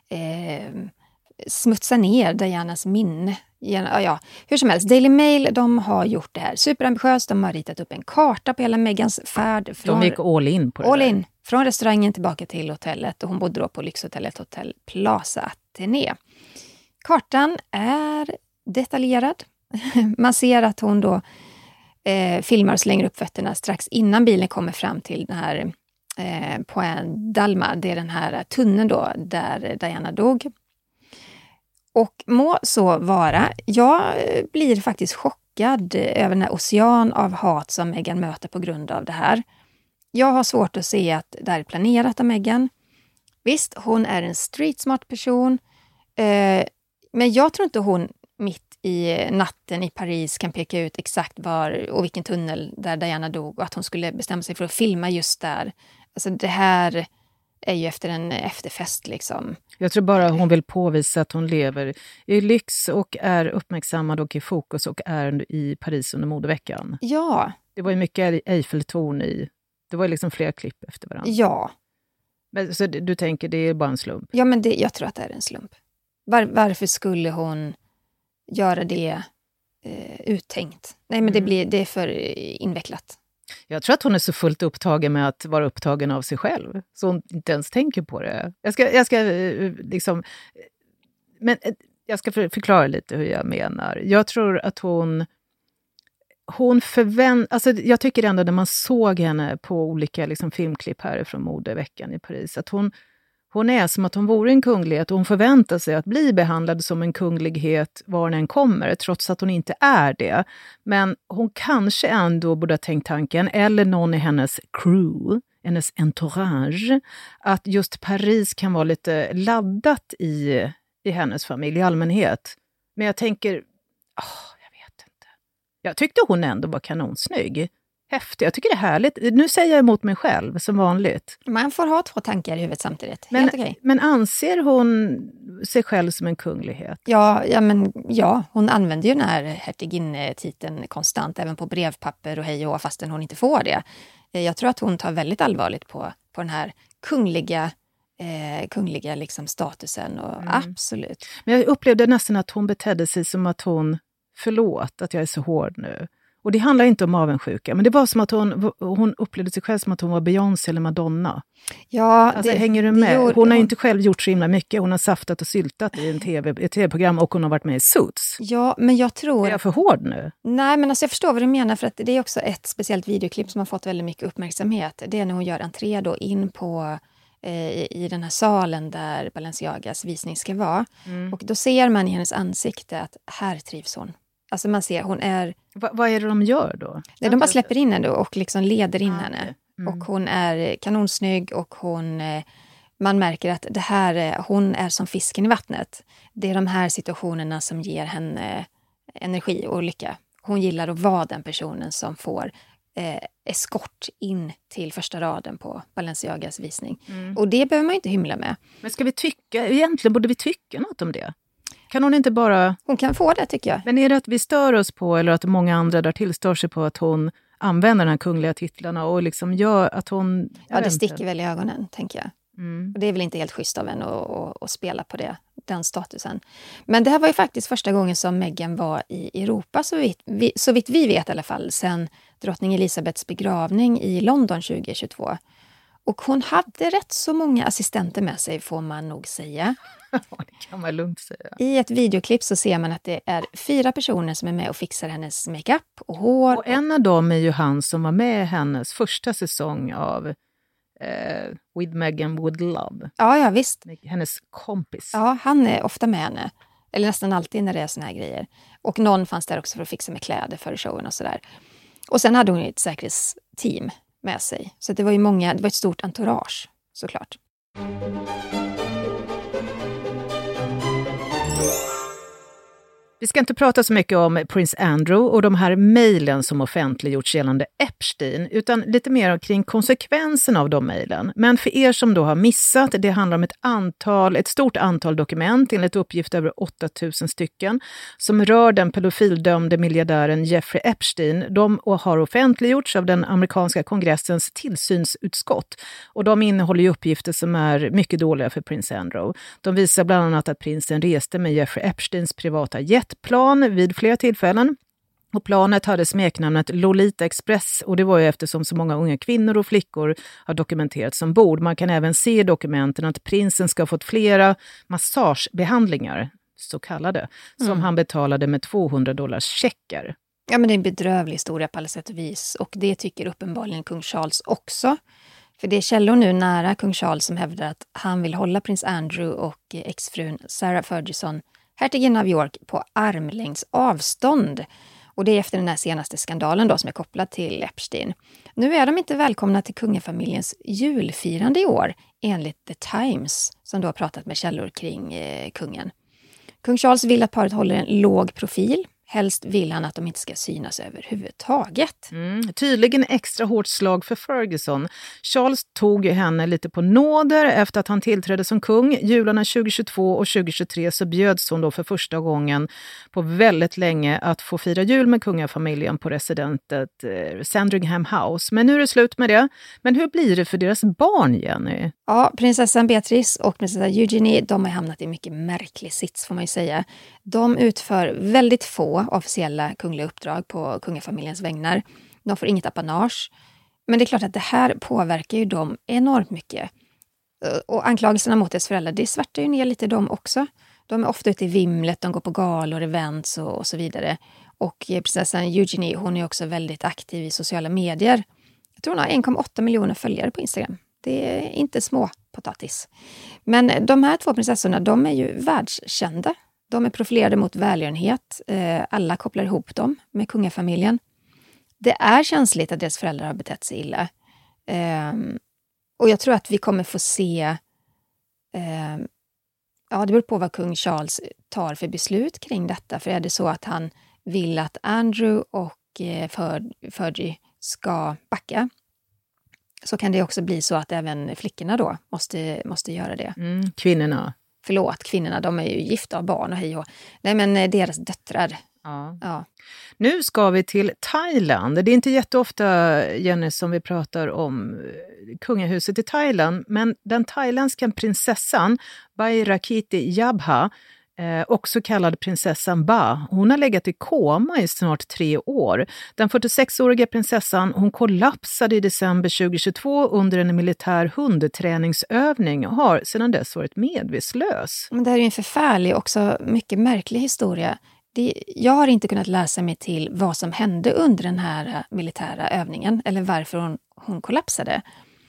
smutsar ner Dianas minne. Ja, hur som helst, Daily Mail, de har gjort det här superambitiöst. De har ritat upp en karta på hela Megans färd. De gick all in på det. All in. Från restaurangen tillbaka till hotellet. Och hon bodde då på lyxhotellet Hotel Plaza Athénée. Kartan är detaljerad. Man ser att hon då filmar och slänger upp fötterna strax innan bilen kommer fram till den här Point d'Alma. Det är den här tunneln då där Diana dog. Och må så vara, jag blir faktiskt chockad över den här ocean av hat som Meghan möter på grund av det här. Jag har svårt att se att det här är planerat av Meghan. Visst, hon är en streetsmart person. Men jag tror inte hon mitt i natten i Paris kan peka ut exakt var och vilken tunnel där Diana dog. Och att hon skulle bestämma sig för att filma just där. Alltså det här är ju efter en efterfest liksom. Jag tror bara hon vill påvisa att hon lever i lyx och är uppmärksammad och i fokus och är i Paris under modeveckan. Ja. Det var ju mycket Eiffeltorn i. Det var liksom flera klipp efter varandra. Ja. Men, så du tänker det är bara en slump? Ja, men jag tror att det är en slump. Varför skulle hon göra det uttänkt? Nej, men det är för invecklat. Jag tror att hon är så fullt upptagen med att vara upptagen av sig själv. Så hon inte ens tänker på det. Jag ska förklara lite hur jag menar. Jag tror att alltså jag tycker ändå när man såg henne på olika liksom filmklipp här från modeveckan i Paris, att hon är som att hon vore en kunglighet och hon förväntar sig att bli behandlad som en kunglighet var hon än kommer, trots att hon inte är det. Men hon kanske ändå borde ha tänkt tanken, eller någon i hennes crew, hennes entourage, att just Paris kan vara lite laddat i hennes familj i allmänhet. Men jag tänker, jag vet inte. Jag tyckte hon ändå var kanonsnygg. Häftig. Jag tycker det är härligt. Nu säger jag emot mig själv, som vanligt. Man får ha 2 tankar i huvudet samtidigt. Men, helt okej. Men anser hon sig själv som en kunglighet? Ja, hon använder ju den här hertigin-titeln konstant, även på brevpapper och hej och fastän hon inte får det. Jag tror att hon tar väldigt allvarligt på den här kungliga liksom statusen. Och absolut. Men jag upplevde nästan att hon betedde sig som att hon, förlåt att jag är så hård nu, Och det handlar inte om avundsjuka, men det var som att hon upplevde sig själv som att hon var Beyoncé eller Madonna. Ja, alltså, hänger du med? Hon har ju inte själv gjort så himla mycket. Hon har saftat och syltat i ett tv-program och hon har varit med i Suits. Ja, men jag tror... Är jag för hård nu? Nej, men alltså jag förstår vad du menar, för att det är också ett speciellt videoklipp som har fått väldigt mycket uppmärksamhet. Det är när hon gör entré då in på i den här salen där Balenciagas visning ska vara. Och då ser man i hennes ansikte att här trivs hon. Alltså man ser, hon är... Vad är det de gör då? Nej, de bara släpper in henne och liksom leder in henne. Och hon är kanonsnygg och man märker att det här, hon är som fisken i vattnet. Det är de här situationerna som ger henne energi och lycka. Hon gillar att vara den personen som får eskort in till första raden på Balenciagas visning. Och det behöver man inte hymla med. Men ska vi egentligen borde vi tycka något om det? Kan hon inte bara... Hon kan få det, tycker jag. Men är det att vi stör oss på, eller att många andra där tillstår sig på att hon använder de här kungliga titlarna och liksom gör att hon... Ja, det sticker väl i ögonen, tänker jag. Och det är väl inte helt schysst av en att spela på den statusen. Men det här var ju faktiskt första gången som Meghan var i Europa, så vitt vi vet i alla fall, sen drottning Elisabeths begravning i London 2022. Och hon hade rätt så många assistenter med sig, får man nog säga. Det kan man lugnt säga. I ett videoklipp så ser man att det är 4 personer som är med och fixar hennes makeup och hår. Och en av dem är ju han som var med i hennes första säsong av With Meghan With Love. Ja, visst. Hennes kompis. Ja, han är ofta med henne. Eller nästan alltid när det är såna här grejer. Och någon fanns där också för att fixa med kläder för showen och sådär. Och sen hade hon ett säkerhetsteam med sig. Så det var ju det var ett stort entourage, såklart. Vi ska inte prata så mycket om Prins Andrew och de här mejlen som offentliggjorts gällande Epstein, utan lite mer kring konsekvensen av de mejlen. Men för er som då har missat, det handlar om ett stort antal dokument, enligt uppgift över 8000 stycken, som rör den pedofildömde miljardären Jeffrey Epstein. De har offentliggjorts av den amerikanska kongressens tillsynsutskott. Och de innehåller ju uppgifter som är mycket dåliga för prins Andrew. De visar bland annat att prinsen reste med Jeffrey Epsteins privata jetplan vid flera tillfällen. Och planet hade smeknamnet Lolita Express, och det var ju eftersom så många unga kvinnor och flickor har dokumenterats ombord. Man kan även se i dokumenten att prinsen ska ha fått flera massagebehandlingar, så kallade, som han betalade med $200 Ja, men det är en bedrövlig historia på alla sätt och vis. Och det tycker uppenbarligen kung Charles också. För det är källor nu nära kung Charles som hävdar att han vill hålla prins Andrew och exfrun Sarah Ferguson, hertigen av York, på armlängds avstånd. Och det är efter den här senaste skandalen då som är kopplad till Epstein. Nu är de inte välkomna till kungafamiljens julfirande i år, enligt The Times, som då har pratat med källor kring kungen. Kung Charles vill att paret håller en låg profil. Helst vill han att de inte ska synas överhuvudtaget. Tydligen extra hårt slag för Ferguson. Charles tog henne lite på nåder efter att han tillträdde som kung. Jularna 2022 och 2023 så bjöds hon då för första gången på väldigt länge att få fira jul med kungafamiljen på residentet Sandringham House. Men nu är det slut med det. Men hur blir det för deras barn, Jenny? Ja, prinsessan Beatrice och prinsessan Eugenie, de har hamnat i en mycket märklig sits, får man ju säga. De utför väldigt få officiella kungliga uppdrag på kungafamiljens vägnar. De får inget apanage. Men det är klart att det här påverkar ju dem enormt mycket. Och anklagelserna mot deras föräldrar, det svärtar ju ner lite dem också. De är ofta ute i vimlet, de går på galor, events och så vidare. Och prinsessan Eugenie, hon är också väldigt aktiv i sociala medier. Jag tror hon har 1,8 miljoner följare på Instagram. Det är inte små potatis. Men de här 2 prinsessorna, de är ju världskända. De är profilerade mot välgörenhet. Alla kopplar ihop dem med kungafamiljen. Det är känsligt att deras föräldrar har betett sig illa. Och jag tror att vi kommer få se... det beror på vad kung Charles tar för beslut kring detta. För är det så att han vill att Andrew och Fergie ska backa, så kan det också bli så att även flickorna då måste göra det. Kvinnorna. Förlåt, kvinnorna, de är ju gifta av barn och hej och... Nej, men deras döttrar. Ja. Nu ska vi till Thailand. Det är inte jätteofta, Jenny, som vi pratar om kungahuset i Thailand. Men den thailändska prinsessan Bairakiti Jabha också kallad prinsessan Ba. Hon har legat i koma i snart 3 år. Den 46-åriga prinsessan, hon kollapsade i december 2022 under en militär hundträningsövning och har sedan dess varit medvetslös. Men det här är en förfärlig och också mycket märklig historia. Jag har inte kunnat läsa mig till vad som hände under den här militära övningen eller varför hon kollapsade.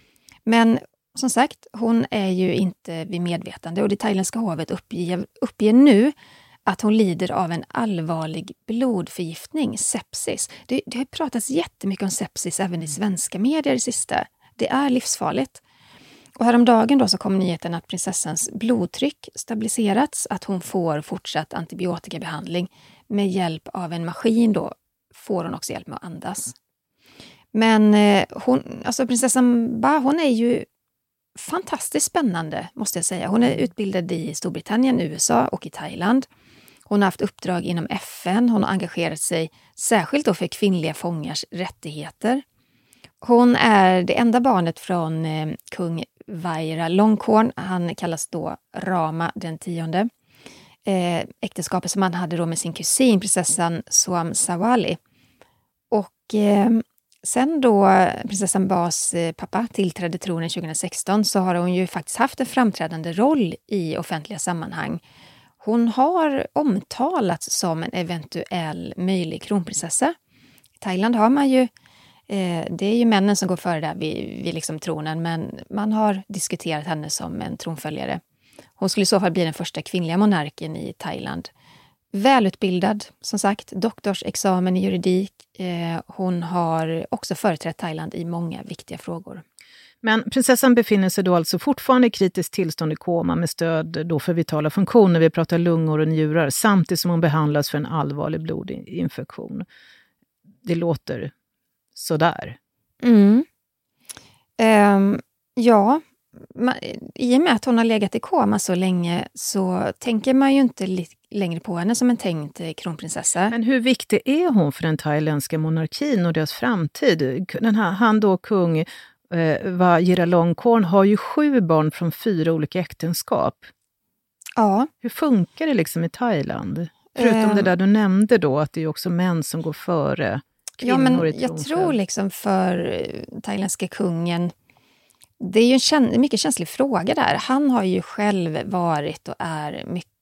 Men som sagt, hon är ju inte vid medvetande och det thailändska hovet uppger nu att hon lider av en allvarlig blodförgiftning, sepsis. Det har pratats jättemycket om sepsis även i svenska medier det sista. Det är livsfarligt. Och häromdagen då så kom nyheten att prinsessans blodtryck stabiliserats, att hon får fortsatt antibiotikabehandling med hjälp av en maskin. Då får hon också hjälp med att andas. Men prinsessan Ba, hon är ju fantastiskt spännande, måste jag säga. Hon är utbildad i Storbritannien, USA och i Thailand. Hon har haft uppdrag inom FN. Hon har engagerat sig särskilt då för kvinnliga fångars rättigheter. Hon är det enda barnet från kung Vajiralongkorn. Han kallas då Rama den 10:e. Äktenskapet som han hade då med sin kusin, prinsessan Soamsawali. Och sen då prinsessan Bas pappa tillträdde tronen 2016 så har hon ju faktiskt haft en framträdande roll i offentliga sammanhang. Hon har omtalats som en eventuell möjlig kronprinsessa. I Thailand har man ju, det är ju männen som går före där vid liksom tronen, men man har diskuterat henne som en tronföljare. Hon skulle i så fall bli den första kvinnliga monarken i Thailand. Välutbildad, som sagt, doktorsexamen i juridik. Hon har också företrätt Thailand i många viktiga frågor. Men prinsessan befinner sig då alltså fortfarande i kritiskt tillstånd i koma med stöd då för vitala funktioner. Vi pratar lungor och njurar, samtidigt som hon behandlas för en allvarlig blodinfektion. Det låter sådär. Ja, i och med att hon har legat i koma så länge så tänker man ju inte längre på henne som en tänkt kronprinsessa. Men hur viktig är hon för den thailändska monarkin och deras framtid? Han då kung Vajiralongkorn har ju 7 barn från 4 olika äktenskap. Ja. Hur funkar det liksom i Thailand? Förutom det där du nämnde då, att det är också män som går före kvinnor i tronföljd. Jag tror liksom för thailändska kungen, det är ju en mycket känslig fråga där. Han har ju själv varit och är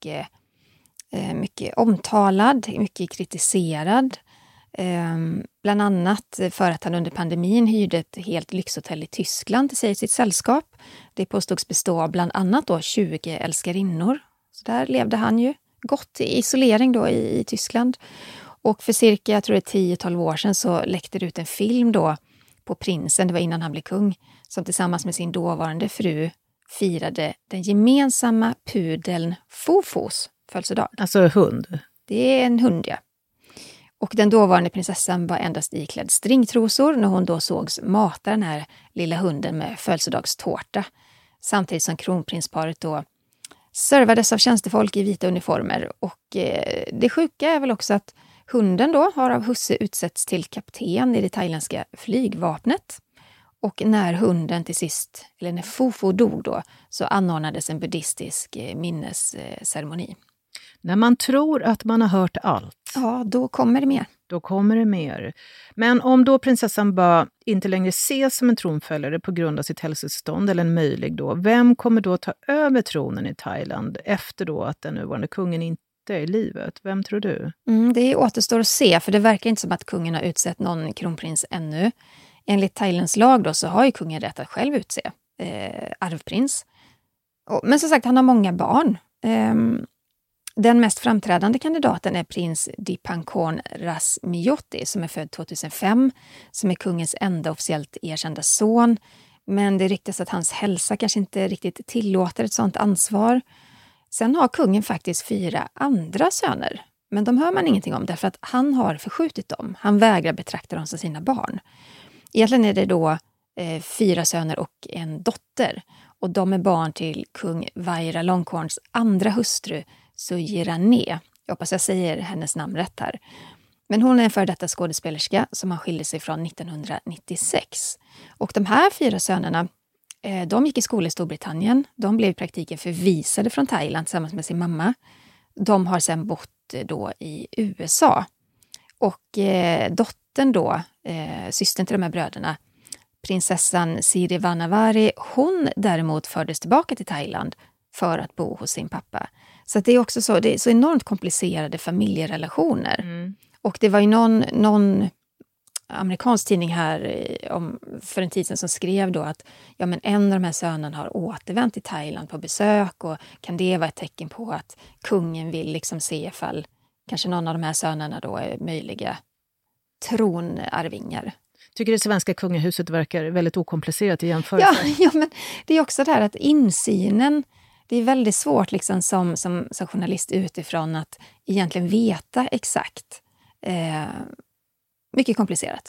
mycket omtalad, mycket kritiserad. Bland annat för att han under pandemin hyrde ett helt lyxhotell i Tyskland till sitt sällskap. Det påstods bestå av bland annat då 20 älskarinnor. Så där levde han ju gott i isolering då i Tyskland. Och för cirka, jag tror det är 10-12 år sedan så läckte det ut en film då på prinsen, det var innan han blev kung, som tillsammans med sin dåvarande fru firade den gemensamma pudeln Fofos födelsedag. Alltså hund? Det är en hund, ja. Och den dåvarande prinsessan var endast iklädd stringtrosor när hon då sågs mata den här lilla hunden med födelsedagstårta. Samtidigt som kronprinsparet då servades av tjänstefolk i vita uniformer. Och det sjuka är väl också att hunden då har av husse utsetts till kapten i det thailändska flygvapnet. Och när hunden till sist, eller när Fofo dog då, så anordnades en buddhistisk minnesceremoni. När man tror att man har hört allt. Ja, då kommer det mer. Då kommer det mer. Men om då prinsessan Ba inte längre ses som en tronföljare på grund av sitt hälsotillstånd eller en möjlig då, vem kommer då ta över tronen i Thailand efter då att den nuvarande kungen inte är i livet? Vem tror du? Det återstår att se, för det verkar inte som att kungen har utsett någon kronprins ännu. Enligt Thailands lag då så har ju kungen rätt att själv utse arvprins. Men som sagt, han har många barn. Den mest framträdande kandidaten är prins Dipankorn Rasmiyoti som är född 2005, som är kungens enda officiellt erkända son. Men det ryktas att hans hälsa kanske inte riktigt tillåter ett sådant ansvar. Sen har kungen faktiskt 4 andra söner, men de hör man ingenting om därför att han har förskjutit dem. Han vägrar betrakta dem som sina barn. Egentligen är det då 4 söner och en dotter, och de är barn till kung Vajiralongkorns andra hustru Sujirane. Jag hoppas jag säger hennes namn rätt här. Men hon är en före detta skådespelerska som han skilde sig från 1996. Och de här 4 sönerna, de gick i skola i Storbritannien. De blev i praktiken förvisade från Thailand tillsammans med sin mamma. De har sedan bott då i USA. Och dottern då, systern till de här bröderna, prinsessan Sirivanavari, hon däremot fördes tillbaka till Thailand för att bo hos sin pappa. Så att det är också så, det är så enormt komplicerade familjerelationer. Och det var ju någon amerikansk tidning här för en tid sedan som skrev då att men en av de här sönerna har återvänt till Thailand på besök, och kan det vara ett tecken på att kungen vill liksom se ifall kanske någon av de här sönerna då är möjliga tronarvingar. Tycker det svenska kungahuset verkar väldigt okomplicerat i jämförelse. Ja, men det är också det här att insynen, det är väldigt svårt liksom som journalist utifrån att egentligen veta exakt. Mycket komplicerat.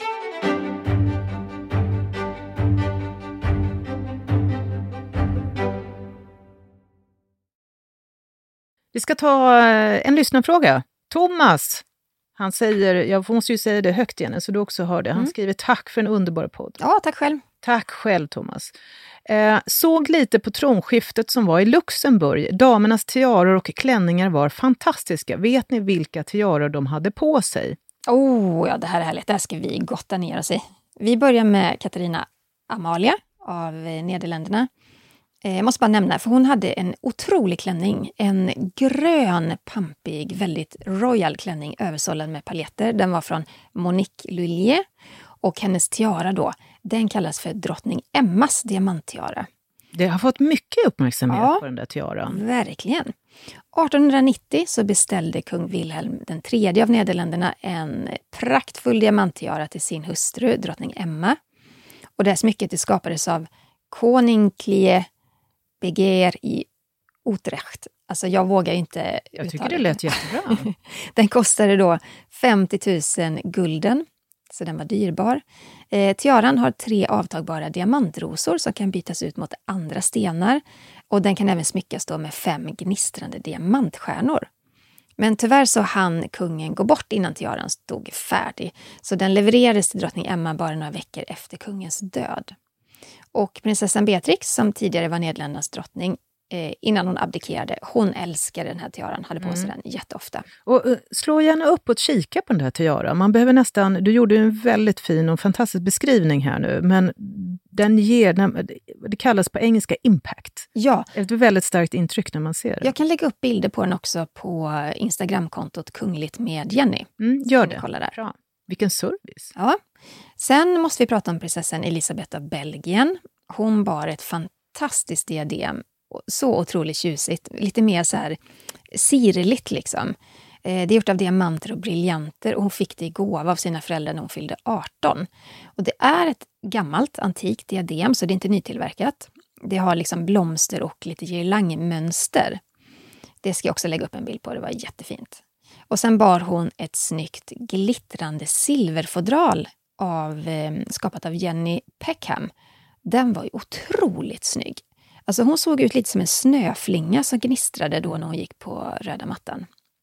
Vi ska ta en lyssnarfråga. Thomas, han säger, jag måste ju säga det högt igen så du också hör det. Han skriver tack för en underbar podd. Ja, tack själv. Tack själv, Thomas. Såg lite på tronskiftet som var i Luxemburg. Damernas tiaror och klänningar var fantastiska. Vet ni vilka tiaror de hade på sig? Ja, det här är härligt. Det här ska vi gotta ner oss i. Vi börjar med Katarina Amalia av Nederländerna. Jag måste bara nämna, för hon hade en otrolig klänning. En grön, pampig, väldigt royal klänning översållad med paljetter. Den var från Monique Lullier. Och hennes tiara då, den kallas för drottning Emmas diamanttiara. Det har fått mycket uppmärksamhet på den där tiaran. Verkligen. 1890 så beställde kung Wilhelm den tredje av Nederländerna en praktfull diamanttiara till sin hustru, drottning Emma. Och det här smycket det skapades av Koninklijke Begeer i Utrecht. Alltså jag vågar inte uttala. Jag tycker det lät jättebra. Den kostade då 50 000 gulden. Så den var dyrbar. Tiaran har 3 avtagbara diamantrosor som kan bytas ut mot andra stenar. Och den kan även smyckas då med 5 gnistrande diamantstjärnor. Men tyvärr så hann kungen gå bort innan tiaran stod färdig. Så den levererades till drottning Emma bara några veckor efter kungens död. Och prinsessan Beatrix, som tidigare var Nederländernas drottning, innan hon abdikerade, hon älskade den här tiaran, hade på sig den jätteofta. Och slå gärna upp och kika på den här tiaran. Man behöver nästan, du gjorde en väldigt fin och fantastisk beskrivning här nu, men den ger, det kallas på engelska impact. Ja. Ett väldigt starkt intryck när man ser det. Jag kan lägga upp bilder på den också på Instagramkontot Kungligt med Jenny. Gör det. Kolla där. Bra. Vilken service. Ja. Sen måste vi prata om prinsessan Elisabeth av Belgien. Hon bar ett fantastiskt diadem. Så otroligt tjusigt. Lite mer så här sirligt liksom. Det är gjort av diamanter och briljanter och hon fick det i gåva av sina föräldrar när hon fyllde 18. Och det är ett gammalt antikt diadem så det är inte nytillverkat. Det har liksom blomster och lite girlangmönster. Det ska jag också lägga upp en bild på, det var jättefint. Och sen bar hon ett snyggt glittrande silverfodral skapat av Jenny Peckham. Den var ju otroligt snygg. Alltså hon såg ut lite som en snöflinga som gnistrade då när hon gick på röda mattan.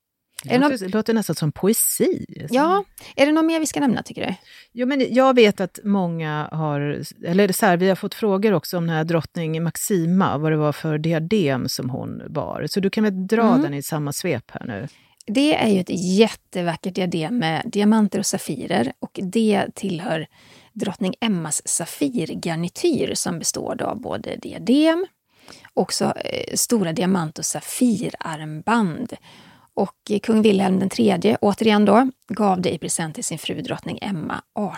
Det låter nästan som poesi. Ja, är det något mer vi ska nämna tycker du? Jo, men jag vet att många har, eller så här, vi har fått frågor också om den här drottning Maxima, vad det var för diadem som hon bar. Så du kan väl dra den i samma svep här nu? Det är ju ett jättevackert diadem med diamanter och safirer och det tillhör drottning Emmas safirgarnityr som består av både diadem och också stora diamant- och safirarmband. Och kung Wilhelm den tredje, återigen då, gav det i present till sin fru drottning Emma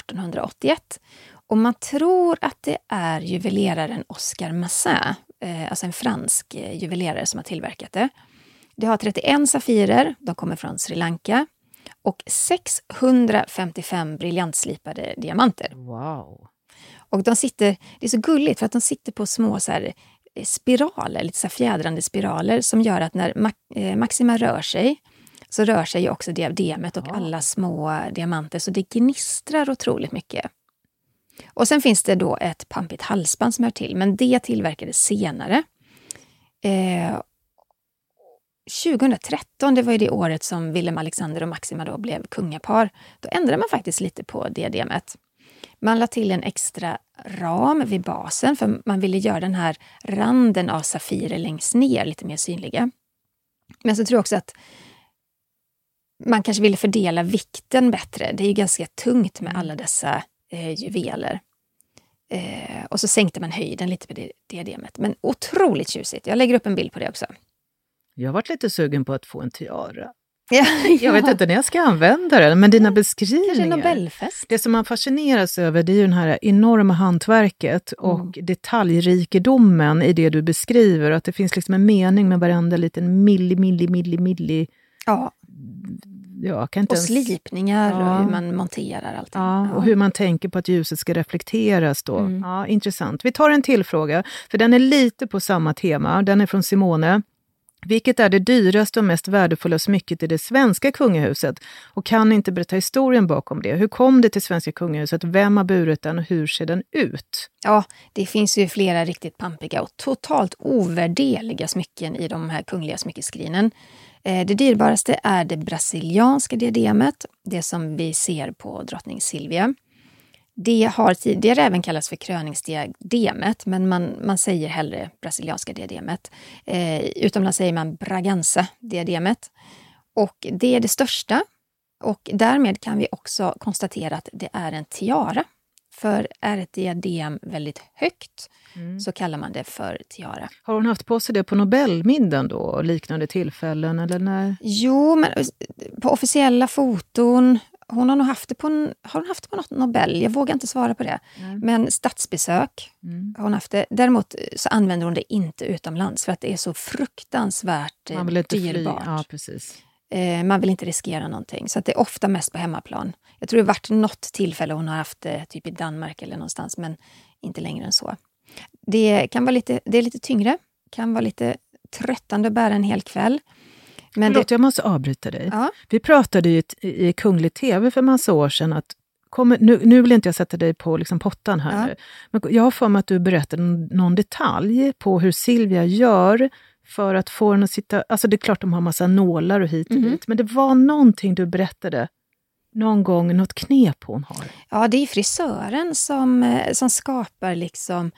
1881. Och man tror att det är juveleraren Oscar Massin, alltså en fransk juvelerare som har tillverkat det. Det har 31 safirer, de kommer från Sri Lanka. Och 655 briljantslipade diamanter. Wow. Och de sitter, det är så gulligt för att de sitter på små så här spiraler, lite så fjädrande spiraler som gör att när Maxima rör sig så rör sig ju också diademet och alla små diamanter så det gnistrar otroligt mycket. Och sen finns det då ett pampigt halsband som hör till, men det tillverkades senare. 2013, det var ju det året som Willem Alexander och Maxima då blev kungapar. Då ändrade man faktiskt lite på diademet. Man la till en extra ram vid basen för man ville göra den här randen av safirer längst ner lite mer synliga. Men så tror jag också att man kanske ville fördela vikten bättre. Det är ju ganska tungt med alla dessa juveler. Och så sänkte man höjden lite på det diademet. Men otroligt tjusigt. Jag lägger upp en bild på det också. Jag har varit lite sugen på att få en tiara. Ja. Jag vet inte när jag ska använda den, men dina beskrivningar. Kanske en Nobelfest. Det som man fascineras över, det är ju den här enorma hantverket och detaljrikedomen i det du beskriver. Att det finns liksom en mening med varenda liten milli. Ja. Ja, kan inte och ens... slipningar och hur man monterar allting. Ja, och hur man tänker på att ljuset ska reflekteras då. Ja, intressant. Vi tar en till fråga, för den är lite på samma tema. Den är från Simone. Vilket är det dyraste och mest värdefulla smycket i det svenska kungahuset? Och kan inte berätta historien bakom det? Hur kom det till svenska kungahuset? Vem har burit den och hur ser den ut? Ja, det finns ju flera riktigt pampiga och totalt ovärderliga smycken i de här kungliga smyckeskrinen. Det dyrbaraste är det brasilianska diademet, det som vi ser på drottning Silvia. Det har tidigare även kallats för kröningsdiademet, men man säger hellre brasilianska diademet. Utomlands säger man Braganza-diademet. Och det är det största, och därmed kan vi också konstatera att det är en tiara. För är ett diadem väldigt högt så kallar man det för tiara. Har hon haft på sig det på Nobelmiddagen då och liknande tillfällen eller när? Jo, men på officiella foton. Hon har nog haft det på något Nobel. Jag vågar inte svara på det. Men statsbesök har hon haft det. Däremot så använder hon det inte utomlands för att det är så fruktansvärt man vill inte dyrbart. Ja, precis. Man vill inte riskera någonting. Så att det är ofta mest på hemmaplan. Jag tror det har varit något tillfälle hon har haft det typ i Danmark eller någonstans, men inte längre än så. Det är lite tyngre. Kan vara lite tröttande att bära en hel kväll. Men Förlåt, jag måste avbryta dig. Ja. Vi pratade ju i Kunglig TV för massa år sedan att nu vill inte jag sätta dig på liksom pottan här nu. Men jag har för mig att du berättade någon detalj på hur Silvia gör för att få den att sitta... Alltså det är klart de har massa nålar och hit och dit. Men det var någonting du berättade någon gång, något knep hon har. Ja, det är frisören som skapar liksom...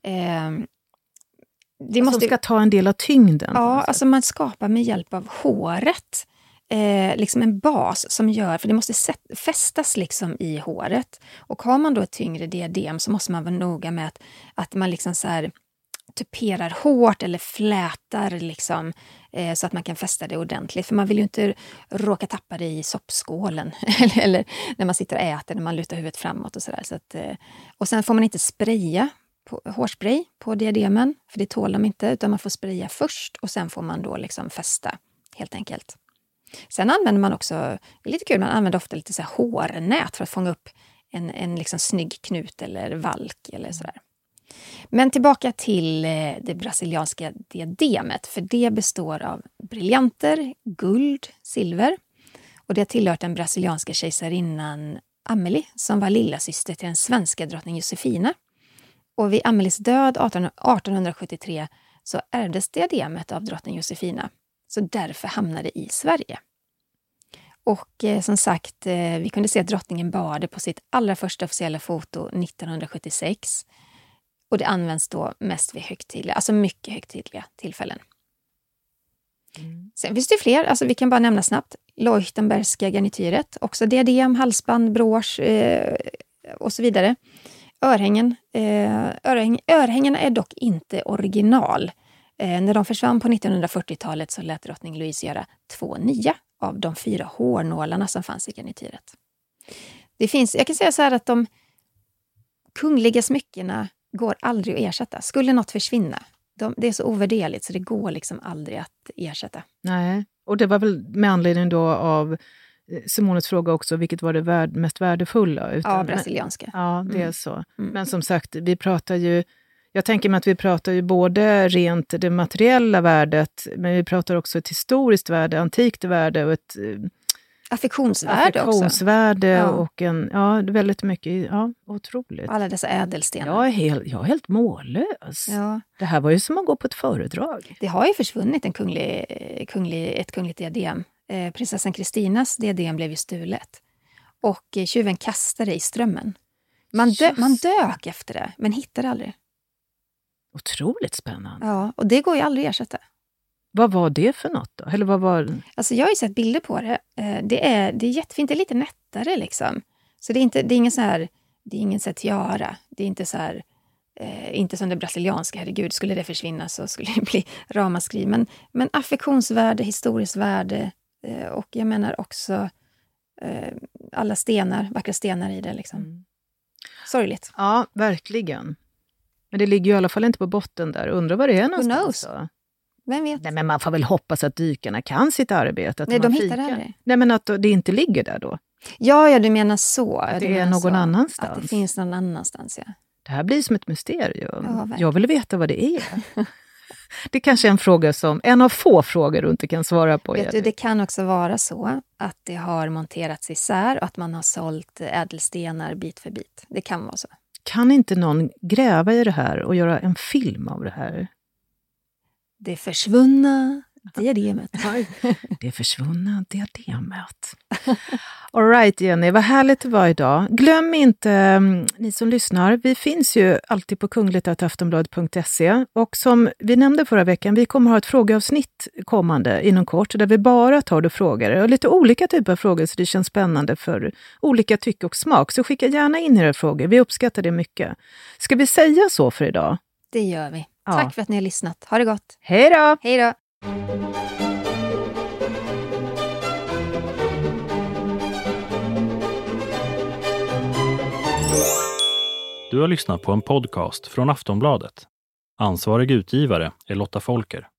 Som ska ta en del av tyngden. Ja, alltså man skapar med hjälp av håret liksom en bas som gör, för det måste fästas liksom i håret. Och har man då ett tyngre diadem så måste man vara noga med att man liksom så här tuperar hårt eller flätar liksom, så att man kan fästa det ordentligt. För man vill ju inte råka tappa det i soppskålen eller när man sitter och äter, när man lutar huvudet framåt och sådär. Så att, och sen får man inte spraya hårspray på diademen, för det tål de inte, utan man får spraya först och sen får man då liksom fästa, helt enkelt. Sen använder man också, det är lite kul, man använder ofta lite så här hårnät för att fånga upp en liksom snygg knut eller valk eller sådär. Men tillbaka till det brasilianska diademet, för det består av briljanter, guld, silver, och det har tillhört den brasilianska kejsarinnan Amélie som var lilla syster till den svenska drottning Josefina. Och vid Amelies död 1873 så ärvdes diademet av drottning Josefina. Så därför hamnade det i Sverige. Och som sagt, vi kunde se att drottningen bar det på sitt allra första officiella foto 1976. Och det används då mest vid högtidliga, alltså mycket högtidliga tillfällen. Sen finns det fler, alltså vi kan bara nämna snabbt. Leuchtenbergska garnityret, också diadem, halsband, brosch och så vidare. Örhängena är dock inte original. När de försvann på 1940-talet så lät drottning Louise göra 2 nya av de 4 hårnålarna som fanns i garnityret. Jag kan säga så här att de kungliga smyckena går aldrig att ersätta. Skulle något försvinna, det är så ovärderligt så det går liksom aldrig att ersätta. Nej, och det var väl med anledning då av Simones fråga också, vilket var det mest värdefulla? Ja, brasilianska. Ja, det är så. Men som sagt, vi pratar ju... Jag tänker mig att vi pratar ju både rent det materiella värdet, men vi pratar också ett historiskt värde, antikt värde och ett... Affektionsvärde också. Och väldigt mycket, otroligt. Alla dessa ädelstenar. Jag är helt mållös. Ja. Det här var ju som att gå på ett föredrag. Det har ju försvunnit ett kungligt diadem. Prinsessan Kristinas diadem blev ju stulet. Och tjuven kastade i strömmen. Man dök efter det, men hittade aldrig. Otroligt spännande. Ja, och det går ju aldrig att ersätta. Vad var det för något då? Eller vad var... Alltså jag har ju sett bilder på det. Det är jättefint, det är lite nättare liksom. Så det är ingen så här, det är ingen så här tiara. Det är inte så här, inte som det brasilianska, herregud, skulle det försvinna så skulle det bli ramaskri. Men affektionsvärde, historiskt värde och jag menar också alla stenar, vackra stenar i det liksom. Sorgligt. Ja, verkligen. Men det ligger ju i alla fall inte på botten där. Undrar vad det är någonstans då? Vem vet? Nej, men man får väl hoppas att dykarna kan sitt arbete. Att Nej, man de hittar det. Nej, men att det inte ligger där då. Ja, du menar så. Att det är någon annanstans. Att det finns någon annanstans, ja. Det här blir som ett mysterium. Ja, jag vill veta vad det är. Det är kanske är en fråga som en av få frågor du inte kan svara på. Vet du, det kan också vara så att det har monterats isär och att man har sålt ädelstenar bit för bit. Det kan vara så. Kan inte någon gräva i det här och göra en film av det här? Det försvunna diademet. Det försvunna diademet. All right, Jenny, vad härligt det var idag. Glöm inte, ni som lyssnar, vi finns ju alltid på kungligt@aftonbladet.se och som vi nämnde förra veckan, vi kommer ha ett frågeavsnitt kommande inom kort där vi bara tar du frågor och lite olika typer av frågor så det känns spännande för olika tycke och smak. Så skicka gärna in era frågor, vi uppskattar det mycket. Ska vi säga så för idag? Det gör vi. Ja. Tack för att ni har lyssnat. Ha det gott. Hej då! Hej då! Du har lyssnat på en podcast från Aftonbladet. Ansvarig utgivare är Lotta Folker.